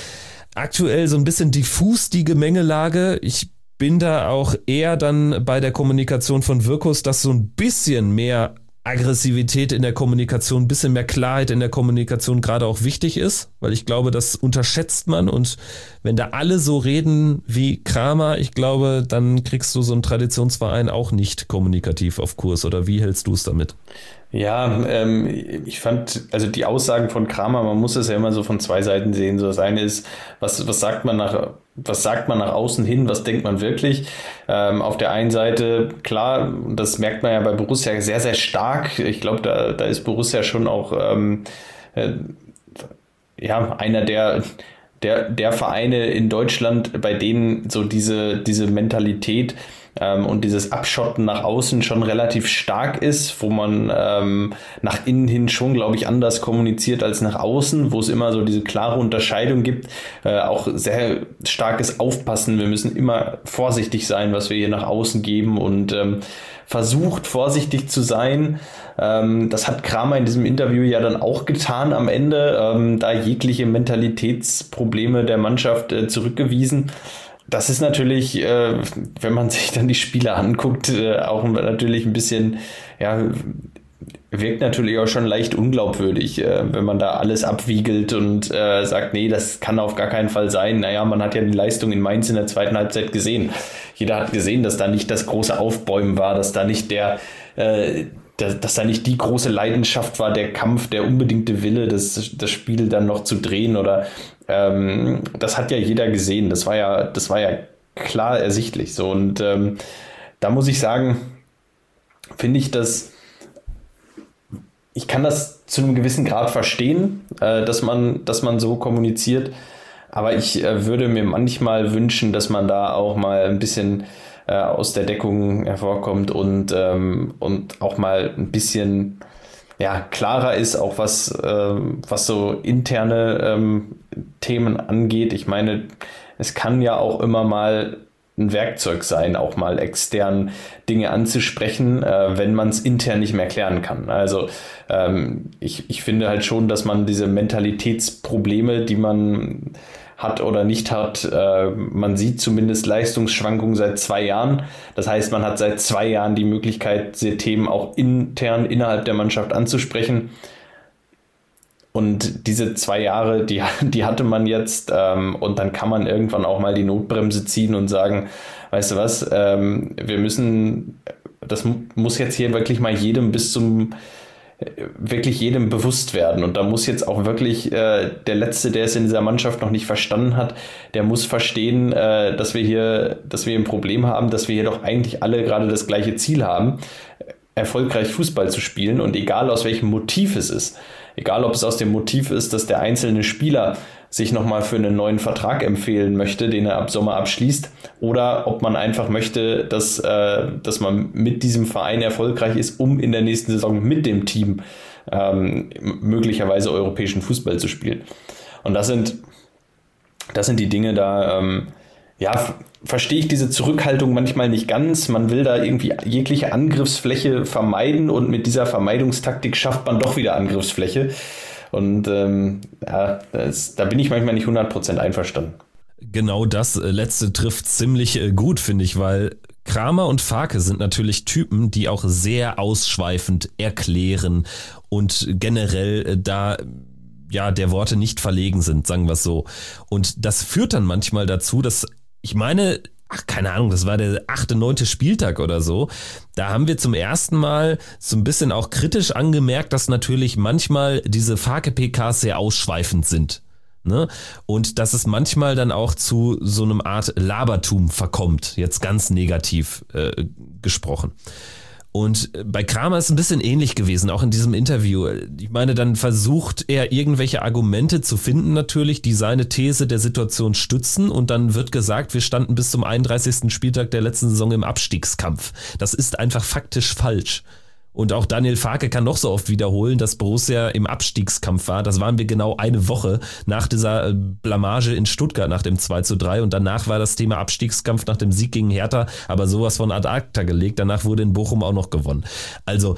Aktuell so ein bisschen diffus die Gemengelage. Ich bin da auch eher dann bei der Kommunikation von Wirkus, dass so ein bisschen mehr Aggressivität in der Kommunikation, ein bisschen mehr Klarheit in der Kommunikation gerade auch wichtig ist, weil ich glaube, das unterschätzt man und wenn da alle so reden wie Kramer, ich glaube, dann kriegst du so einen Traditionsverein auch nicht kommunikativ auf Kurs oder wie hältst du es damit? Ja, ähm, ich fand, also die Aussagen von Kramer, man muss es ja immer so von zwei Seiten sehen. So das eine ist, was, was sagt man nach, was sagt man nach außen hin, was denkt man wirklich? Ähm, auf der einen Seite, klar, das merkt man ja bei Borussia sehr, sehr stark. Ich glaube, da, da ist Borussia schon auch, ähm, äh, ja, einer der, der, der Vereine in Deutschland, bei denen so diese, diese Mentalität Ähm, und dieses Abschotten nach außen schon relativ stark ist, wo man ähm, nach innen hin schon, glaube ich, anders kommuniziert als nach außen, wo es immer so diese klare Unterscheidung gibt, äh, auch sehr starkes Aufpassen. Wir müssen immer vorsichtig sein, was wir hier nach außen geben und ähm, versucht, vorsichtig zu sein. Ähm, das hat Kramer in diesem Interview ja dann auch getan am Ende, ähm, da jegliche Mentalitätsprobleme der Mannschaft äh, zurückgewiesen. Das ist natürlich, äh, wenn man sich dann die Spiele anguckt, äh, auch natürlich ein bisschen, ja, wirkt natürlich auch schon leicht unglaubwürdig, äh, wenn man da alles abwiegelt und äh, sagt, nee, das kann auf gar keinen Fall sein. Naja, man hat ja die Leistung in Mainz in der zweiten Halbzeit gesehen. Jeder hat gesehen, dass da nicht das große Aufbäumen war, dass da nicht der, äh, dass, dass da nicht die große Leidenschaft war, der Kampf, der unbedingte Wille, das, das Spiel dann noch zu drehen oder ähm, das hat ja jeder gesehen. Das war ja, das war ja klar ersichtlich so. Und ähm, da muss ich sagen, finde ich, dass ich kann das zu einem gewissen Grad verstehen, äh, dass man, dass man so kommuniziert. Aber ich äh, würde mir manchmal wünschen, dass man da auch mal ein bisschen äh, aus der Deckung hervorkommt und, ähm, und auch mal ein bisschen ja, klarer ist, auch was, äh, was so interne ähm, Themen angeht. Ich meine, es kann ja auch immer mal ein Werkzeug sein, auch mal extern Dinge anzusprechen, äh, wenn man es intern nicht mehr klären kann. Also ähm, ich, ich finde halt schon, dass man diese Mentalitätsprobleme, die man hat oder nicht hat, äh, man sieht zumindest Leistungsschwankungen seit zwei Jahren. Das heißt, man hat seit zwei Jahren die Möglichkeit, diese Themen auch intern innerhalb der Mannschaft anzusprechen. Und diese zwei Jahre, die, die hatte man jetzt ähm, und dann kann man irgendwann auch mal die Notbremse ziehen und sagen, weißt du was, ähm, wir müssen, das muss jetzt hier wirklich mal jedem bis zum, wirklich jedem bewusst werden. Und da muss jetzt auch wirklich äh, der Letzte, der es in dieser Mannschaft noch nicht verstanden hat, der muss verstehen, äh, dass wir hier, dass wir ein Problem haben, dass wir hier doch eigentlich alle gerade das gleiche Ziel haben, erfolgreich Fußball zu spielen und egal aus welchem Motiv es ist. Egal, ob es aus dem Motiv ist, dass der einzelne Spieler sich nochmal für einen neuen Vertrag empfehlen möchte, den er ab Sommer abschließt, oder ob man einfach möchte, dass, äh, dass man mit diesem Verein erfolgreich ist, um in der nächsten Saison mit dem Team ähm, möglicherweise europäischen Fußball zu spielen. Und das sind, das sind die Dinge, da ähm, ja, f- verstehe ich diese Zurückhaltung manchmal nicht ganz. Man will da irgendwie jegliche Angriffsfläche vermeiden und mit dieser Vermeidungstaktik schafft man doch wieder Angriffsfläche. Und ähm, ja, das, da bin ich manchmal nicht hundert Prozent einverstanden. Genau das letzte trifft ziemlich gut, finde ich, weil Kramer und Farke sind natürlich Typen, die auch sehr ausschweifend erklären und generell da ja der Worte nicht verlegen sind, sagen wir es so. Und das führt dann manchmal dazu, dass ich meine, ach, keine Ahnung, das war der achte, neunte Spieltag oder so. Da haben wir zum ersten Mal so ein bisschen auch kritisch angemerkt, dass natürlich manchmal diese Farke-P Ks sehr ausschweifend sind. Ne? Und dass es manchmal dann auch zu so einem Art Labertum verkommt, jetzt ganz negativ äh, gesprochen. Und bei Kramer ist es ein bisschen ähnlich gewesen, auch in diesem Interview. Ich meine, dann versucht er irgendwelche Argumente zu finden natürlich, die seine These der Situation stützen und dann wird gesagt, wir standen bis zum einunddreißigsten Spieltag der letzten Saison im Abstiegskampf. Das ist einfach faktisch falsch. Und auch Daniel Farke kann noch so oft wiederholen, dass Borussia im Abstiegskampf war. Das waren wir genau eine Woche nach dieser Blamage in Stuttgart nach dem zwei zu drei. Und danach war das Thema Abstiegskampf nach dem Sieg gegen Hertha aber sowas von ad acta gelegt. Danach wurde in Bochum auch noch gewonnen. Also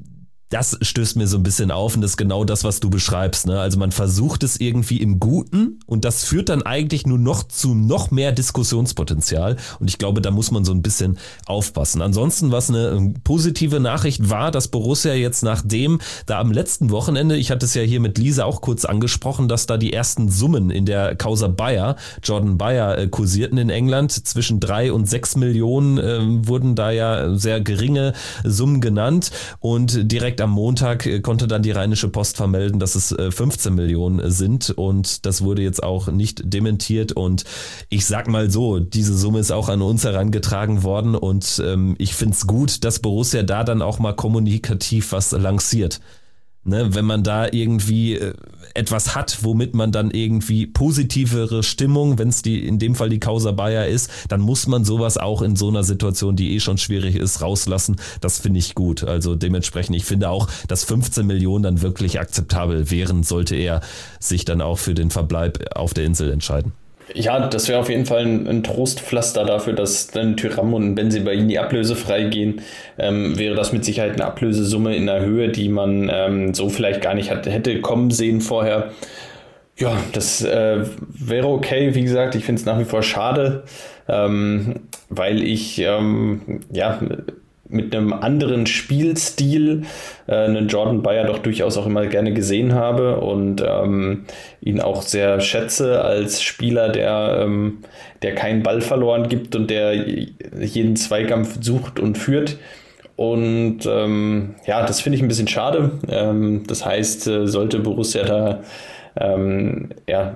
das stößt mir so ein bisschen auf und das ist genau das, was du beschreibst. Ne? Also man versucht es irgendwie im Guten und das führt dann eigentlich nur noch zu noch mehr Diskussionspotenzial und ich glaube, da muss man so ein bisschen aufpassen. Ansonsten, was eine positive Nachricht war, dass Borussia jetzt nachdem da am letzten Wochenende, ich hatte es ja hier mit Lisa auch kurz angesprochen, dass da die ersten Summen in der Causa Bayer, Jordan Bayer, äh, kursierten in England, zwischen drei und sechs Millionen äh, wurden da ja sehr geringe Summen genannt und direkt am Montag konnte dann die Rheinische Post vermelden, dass es fünfzehn Millionen sind und das wurde jetzt auch nicht dementiert und ich sag mal so, diese Summe ist auch an uns herangetragen worden und ähm, ich find's gut, dass Borussia da dann auch mal kommunikativ was lanciert. Ne, wenn man da irgendwie äh, etwas hat, womit man dann irgendwie positivere Stimmung, wenn es die in dem Fall die Causa Bayer ist, dann muss man sowas auch in so einer Situation, die eh schon schwierig ist, rauslassen. Das finde ich gut. Also dementsprechend, ich finde auch, dass fünfzehn Millionen dann wirklich akzeptabel wären, sollte er sich dann auch für den Verbleib auf der Insel entscheiden. Ja, das wäre auf jeden Fall ein, ein Trostpflaster dafür, dass dann Thuram und Bensebaini ablösefrei gehen. Ähm, wäre das mit Sicherheit eine Ablösesumme in der Höhe, die man ähm, so vielleicht gar nicht hat, hätte kommen sehen vorher. Ja, das äh, wäre okay. Wie gesagt, ich finde es nach wie vor schade, ähm, weil ich ähm, ja mit einem anderen Spielstil äh, einen Jordan Bayer doch durchaus auch immer gerne gesehen habe und ähm, ihn auch sehr schätze als Spieler, der, ähm, der keinen Ball verloren gibt und der jeden Zweikampf sucht und führt. Und ähm, ja, das finde ich ein bisschen schade. Ähm, das heißt, äh, sollte Borussia da ähm, ja,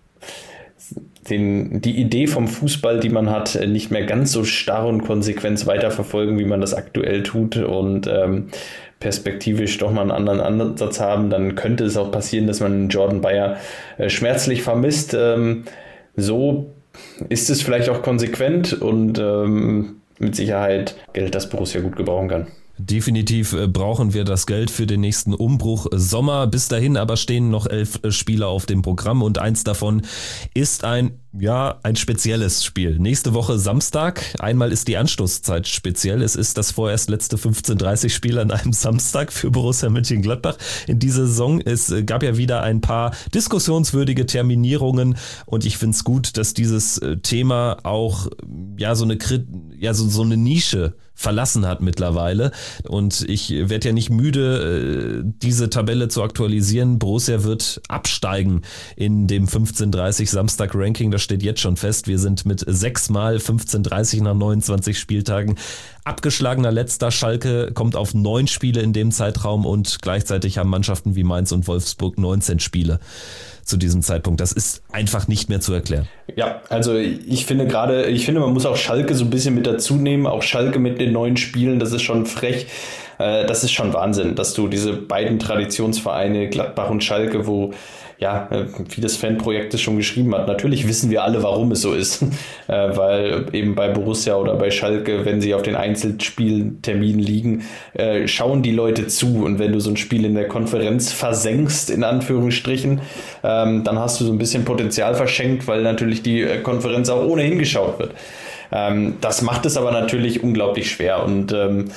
Den, die Idee vom Fußball, die man hat, nicht mehr ganz so starr und konsequent weiterverfolgen, wie man das aktuell tut und ähm, perspektivisch doch mal einen anderen Ansatz haben, dann könnte es auch passieren, dass man Jordan Bayer äh, schmerzlich vermisst. Ähm, so ist es vielleicht auch konsequent und ähm, mit Sicherheit Geld, das Borussia gut gebrauchen kann. Definitiv brauchen wir das Geld für den nächsten Umbruch Sommer. Bis dahin aber stehen noch elf Spiele auf dem Programm und eins davon ist ein, ja, ein spezielles Spiel. Nächste Woche Samstag. Einmal ist die Anstoßzeit speziell. Es ist das vorerst letzte fünfzehn Uhr dreißig Spiel an einem Samstag für Borussia Mönchengladbach in dieser Saison. Es gab ja wieder ein paar diskussionswürdige Terminierungen und ich finde es gut, dass dieses Thema auch, ja, so eine, ja, so, so eine Nische verlassen hat mittlerweile und ich werde ja nicht müde, diese Tabelle zu aktualisieren. Borussia wird absteigen in dem fünfzehn Uhr dreißig Samstag-Ranking, das steht jetzt schon fest. Wir sind mit sechs Mal fünfzehn Uhr dreißig nach neunundzwanzig Spieltagen abgeschlagener letzter. Schalke kommt auf neun Spiele in dem Zeitraum und gleichzeitig haben Mannschaften wie Mainz und Wolfsburg neunzehn Spiele zu diesem Zeitpunkt. Das ist einfach nicht mehr zu erklären. Ja, also ich finde gerade, ich finde, man muss auch Schalke so ein bisschen mit dazu nehmen. Auch Schalke mit den neuen Spielen, das ist schon frech. Äh, das ist schon Wahnsinn, dass du diese beiden Traditionsvereine, Gladbach und Schalke, wo ja, wie das Fanprojekt es schon geschrieben hat. Natürlich wissen wir alle, warum es so ist, äh, weil eben bei Borussia oder bei Schalke, wenn sie auf den Einzelspielterminen liegen, äh, schauen die Leute zu und wenn du so ein Spiel in der Konferenz versenkst, in Anführungsstrichen, ähm, dann hast du so ein bisschen Potenzial verschenkt, weil natürlich die Konferenz auch ohnehin geschaut wird. Ähm, das macht es aber natürlich unglaublich schwer und ähm,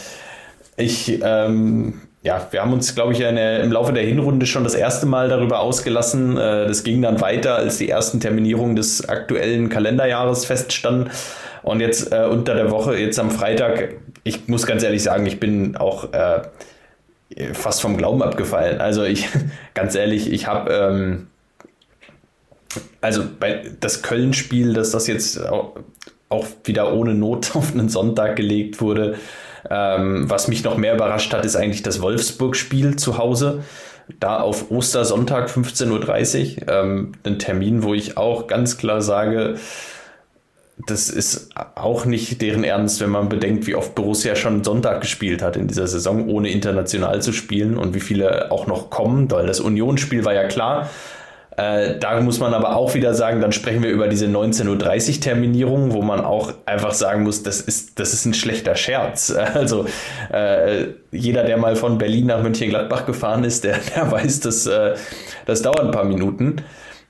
ich ähm, Ja, wir haben uns, glaube ich, in der, im Laufe der Hinrunde schon das erste Mal darüber ausgelassen. Das ging dann weiter, als die ersten Terminierungen des aktuellen Kalenderjahres feststanden. Und jetzt äh, unter der Woche, jetzt am Freitag, ich muss ganz ehrlich sagen, ich bin auch äh, fast vom Glauben abgefallen. Also ich, ganz ehrlich, ich habe, ähm, also bei das Köln-Spiel, dass das jetzt auch, auch wieder ohne Not auf einen Sonntag gelegt wurde. Ähm, was mich noch mehr überrascht hat, ist eigentlich das Wolfsburg-Spiel zu Hause. Da auf Ostersonntag fünfzehn Uhr dreißig. Ähm, ein Termin, wo ich auch ganz klar sage, das ist auch nicht deren Ernst, wenn man bedenkt, wie oft Borussia schon Sonntag gespielt hat in dieser Saison, ohne international zu spielen und wie viele auch noch kommen, weil das Unionsspiel war ja klar. Äh, da muss man aber auch wieder sagen, dann sprechen wir über diese neunzehn Uhr dreißig Terminierung, wo man auch einfach sagen muss, das ist, das ist ein schlechter Scherz. Also äh, jeder, der mal von Berlin nach Mönchengladbach gefahren ist, der, der weiß, dass äh, das dauert ein paar Minuten.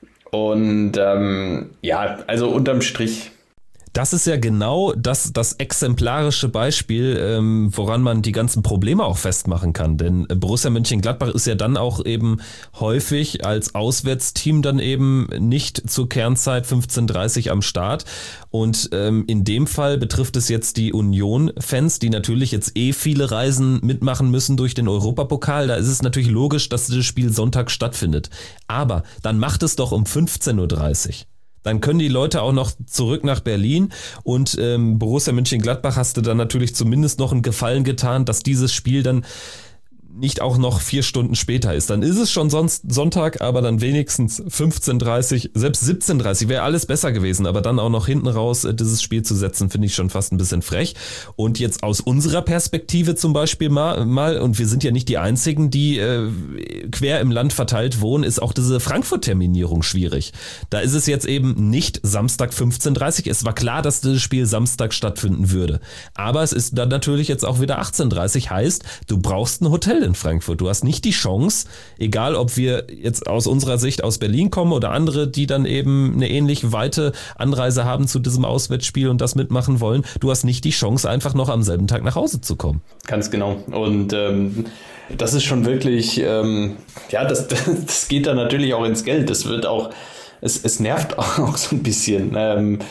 Und ähm, ja, also unterm Strich. Das ist ja genau das, das exemplarische Beispiel, ähm, woran man die ganzen Probleme auch festmachen kann. Denn Borussia Mönchengladbach ist ja dann auch eben häufig als Auswärtsteam dann eben nicht zur Kernzeit fünfzehn Uhr dreißig am Start. Und ähm, in dem Fall betrifft es jetzt die Union-Fans, die natürlich jetzt eh viele Reisen mitmachen müssen durch den Europapokal. Da ist es natürlich logisch, dass das Spiel Sonntag stattfindet. Aber dann macht es doch um fünfzehn Uhr dreißig. Dann können die Leute auch noch zurück nach Berlin und ähm, Borussia Mönchengladbach hast du dann natürlich zumindest noch einen Gefallen getan, dass dieses Spiel dann nicht auch noch vier Stunden später ist. Dann ist es schon sonst Sonntag, aber dann wenigstens fünfzehn Uhr dreißig, selbst siebzehn Uhr dreißig wäre alles besser gewesen, aber dann auch noch hinten raus äh, dieses Spiel zu setzen, finde ich schon fast ein bisschen frech. Und jetzt aus unserer Perspektive zum Beispiel mal, mal und wir sind ja nicht die Einzigen, die äh, quer im Land verteilt wohnen, ist auch diese Frankfurt-Terminierung schwierig. Da ist es jetzt eben nicht Samstag fünfzehn Uhr dreißig. Es war klar, dass das Spiel Samstag stattfinden würde. Aber es ist dann natürlich jetzt auch wieder achtzehn Uhr dreißig, heißt, du brauchst ein Hotel in Frankfurt. Du hast nicht die Chance, egal ob wir jetzt aus unserer Sicht aus Berlin kommen oder andere, die dann eben eine ähnlich weite Anreise haben zu diesem Auswärtsspiel und das mitmachen wollen, du hast nicht die Chance, einfach noch am selben Tag nach Hause zu kommen. Ganz genau. Und ähm, das ist schon wirklich, ähm, ja, das, das geht dann natürlich auch ins Geld. Das wird auch, es, es nervt auch so ein bisschen. Ähm,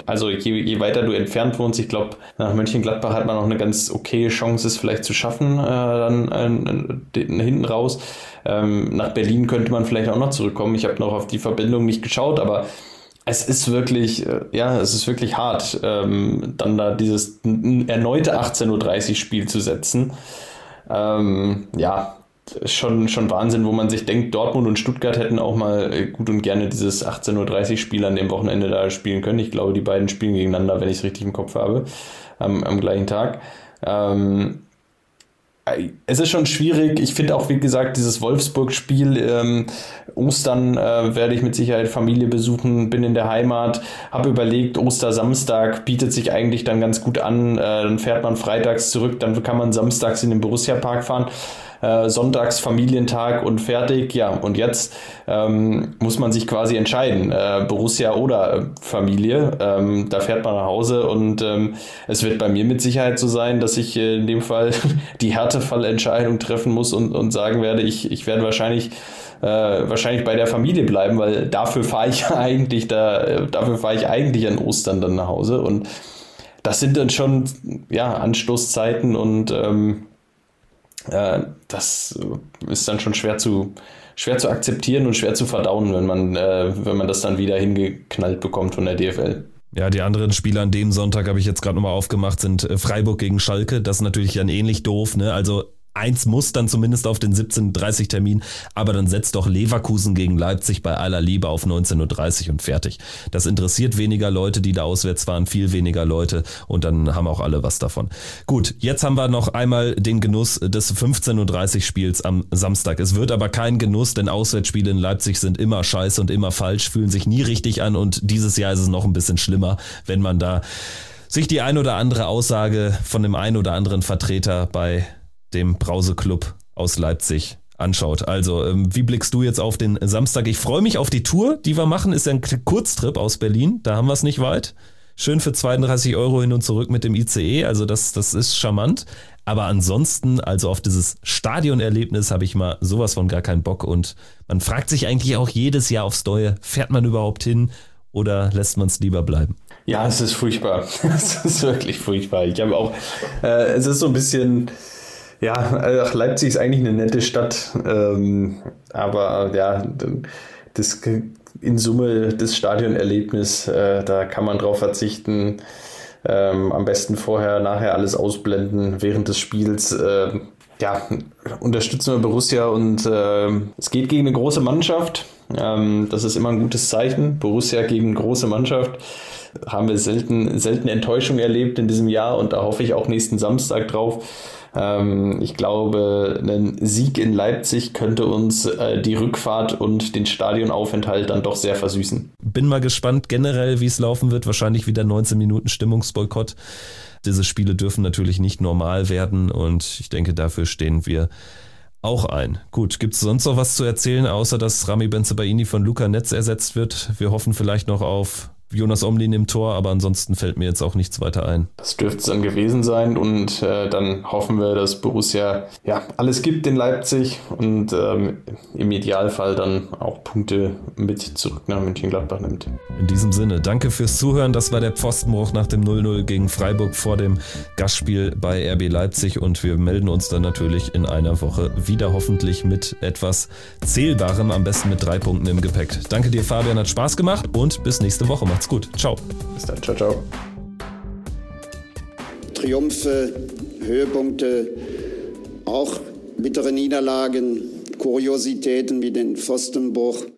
also je, je weiter du entfernt wohnst, ich glaube, nach Mönchengladbach hat man auch eine ganz okaye Chance, es vielleicht zu schaffen, äh, dann äh, hinten raus. Ähm, nach Berlin könnte man vielleicht auch noch zurückkommen. Ich habe noch auf die Verbindung nicht geschaut, aber es ist wirklich, ja, es ist wirklich hart, ähm, dann da dieses erneute achtzehn Uhr dreißig Spiel zu setzen. Ähm, ja, schon, schon Wahnsinn, wo man sich denkt, Dortmund und Stuttgart hätten auch mal gut und gerne dieses achtzehn Uhr dreißig Spiel an dem Wochenende da spielen können. Ich glaube, die beiden spielen gegeneinander, wenn ich es richtig im Kopf habe, am, am gleichen Tag. Ähm, Es ist schon schwierig. Ich finde auch, wie gesagt, dieses Wolfsburg-Spiel, ähm, Ostern äh, werde ich mit Sicherheit Familie besuchen, bin in der Heimat, habe überlegt, Ostersamstag bietet sich eigentlich dann ganz gut an. Äh, dann fährt man freitags zurück, dann kann man samstags in den Borussia-Park fahren. Äh, sonntags Familientag und fertig. Ja, und jetzt ähm, muss man sich quasi entscheiden, äh, Borussia oder äh, Familie. Ähm, da fährt man nach Hause und ähm, es wird bei mir mit Sicherheit so sein, dass ich äh, in dem Fall die Härtefallentscheidung treffen muss und, und sagen werde, ich, ich werde wahrscheinlich äh, wahrscheinlich bei der Familie bleiben, weil dafür fahre ich eigentlich da, äh, dafür fahre ich eigentlich an Ostern dann nach Hause. Und das sind dann schon ja Anstoßzeiten und ähm, das ist dann schon schwer zu, schwer zu akzeptieren und schwer zu verdauen, wenn man, äh, wenn man das dann wieder hingeknallt bekommt von der D F L. Ja, die anderen Spiele an dem Sonntag habe ich jetzt gerade nochmal aufgemacht, sind Freiburg gegen Schalke. Das ist natürlich dann ähnlich doof, ne? Also eins muss dann zumindest auf den siebzehn Uhr dreißig Termin, aber dann setzt doch Leverkusen gegen Leipzig bei aller Liebe auf neunzehn Uhr dreißig und fertig. Das interessiert weniger Leute, die da auswärts fahren, viel weniger Leute und dann haben auch alle was davon. Gut, jetzt haben wir noch einmal den Genuss des fünfzehn Uhr dreißig Spiels am Samstag. Es wird aber kein Genuss, denn Auswärtsspiele in Leipzig sind immer scheiße und immer falsch, fühlen sich nie richtig an und dieses Jahr ist es noch ein bisschen schlimmer, wenn man da sich die ein oder andere Aussage von dem ein oder anderen Vertreter bei dem Brause-Club aus Leipzig anschaut. Also, ähm, wie blickst du jetzt auf den Samstag? Ich freue mich auf die Tour, die wir machen. Ist ja ein Kurztrip aus Berlin. Da haben wir es nicht weit. Schön für zweiunddreißig Euro hin und zurück mit dem I C E. Also das, das ist charmant. Aber ansonsten, also auf dieses Stadionerlebnis habe ich mal sowas von gar keinen Bock. Und man fragt sich eigentlich auch jedes Jahr aufs Neue, fährt man überhaupt hin oder lässt man es lieber bleiben? Ja, es ist furchtbar. Es ist wirklich furchtbar. Ich habe auch, äh, es ist so ein bisschen... Ja, also Leipzig ist eigentlich eine nette Stadt, ähm, aber ja, das, in Summe das Stadionerlebnis, äh, da kann man drauf verzichten, ähm, am besten vorher, nachher alles ausblenden während des Spiels. Äh, ja, unterstützen wir Borussia und äh, es geht gegen eine große Mannschaft, ähm, das ist immer ein gutes Zeichen, Borussia gegen eine große Mannschaft. Haben wir selten, selten Enttäuschung erlebt in diesem Jahr und da hoffe ich auch nächsten Samstag drauf. Ähm, ich glaube, ein Sieg in Leipzig könnte uns äh, die Rückfahrt und den Stadionaufenthalt dann doch sehr versüßen. Bin mal gespannt generell, wie es laufen wird. Wahrscheinlich wieder neunzehn Minuten Stimmungsboykott. Diese Spiele dürfen natürlich nicht normal werden und ich denke, dafür stehen wir auch ein. Gut, gibt es sonst noch was zu erzählen, außer dass Rami Bensebaini von Luca Netz ersetzt wird? Wir hoffen vielleicht noch auf Jonas Omlin im Tor, aber ansonsten fällt mir jetzt auch nichts weiter ein. Das dürfte es dann gewesen sein und äh, dann hoffen wir, dass Borussia ja alles gibt in Leipzig und ähm, im Idealfall dann auch Punkte mit zurück nach Mönchengladbach nimmt. In diesem Sinne, danke fürs Zuhören. Das war der Pfostenbruch nach dem null null gegen Freiburg vor dem Gastspiel bei R B Leipzig und wir melden uns dann natürlich in einer Woche wieder, hoffentlich mit etwas Zählbarem, am besten mit drei Punkten im Gepäck. Danke dir, Fabian, hat Spaß gemacht und bis nächste Woche. Macht's gut. Ciao. Bis dann. Ciao, ciao. Triumphe, Höhepunkte, auch bittere Niederlagen, Kuriositäten wie den Pfostenbruch.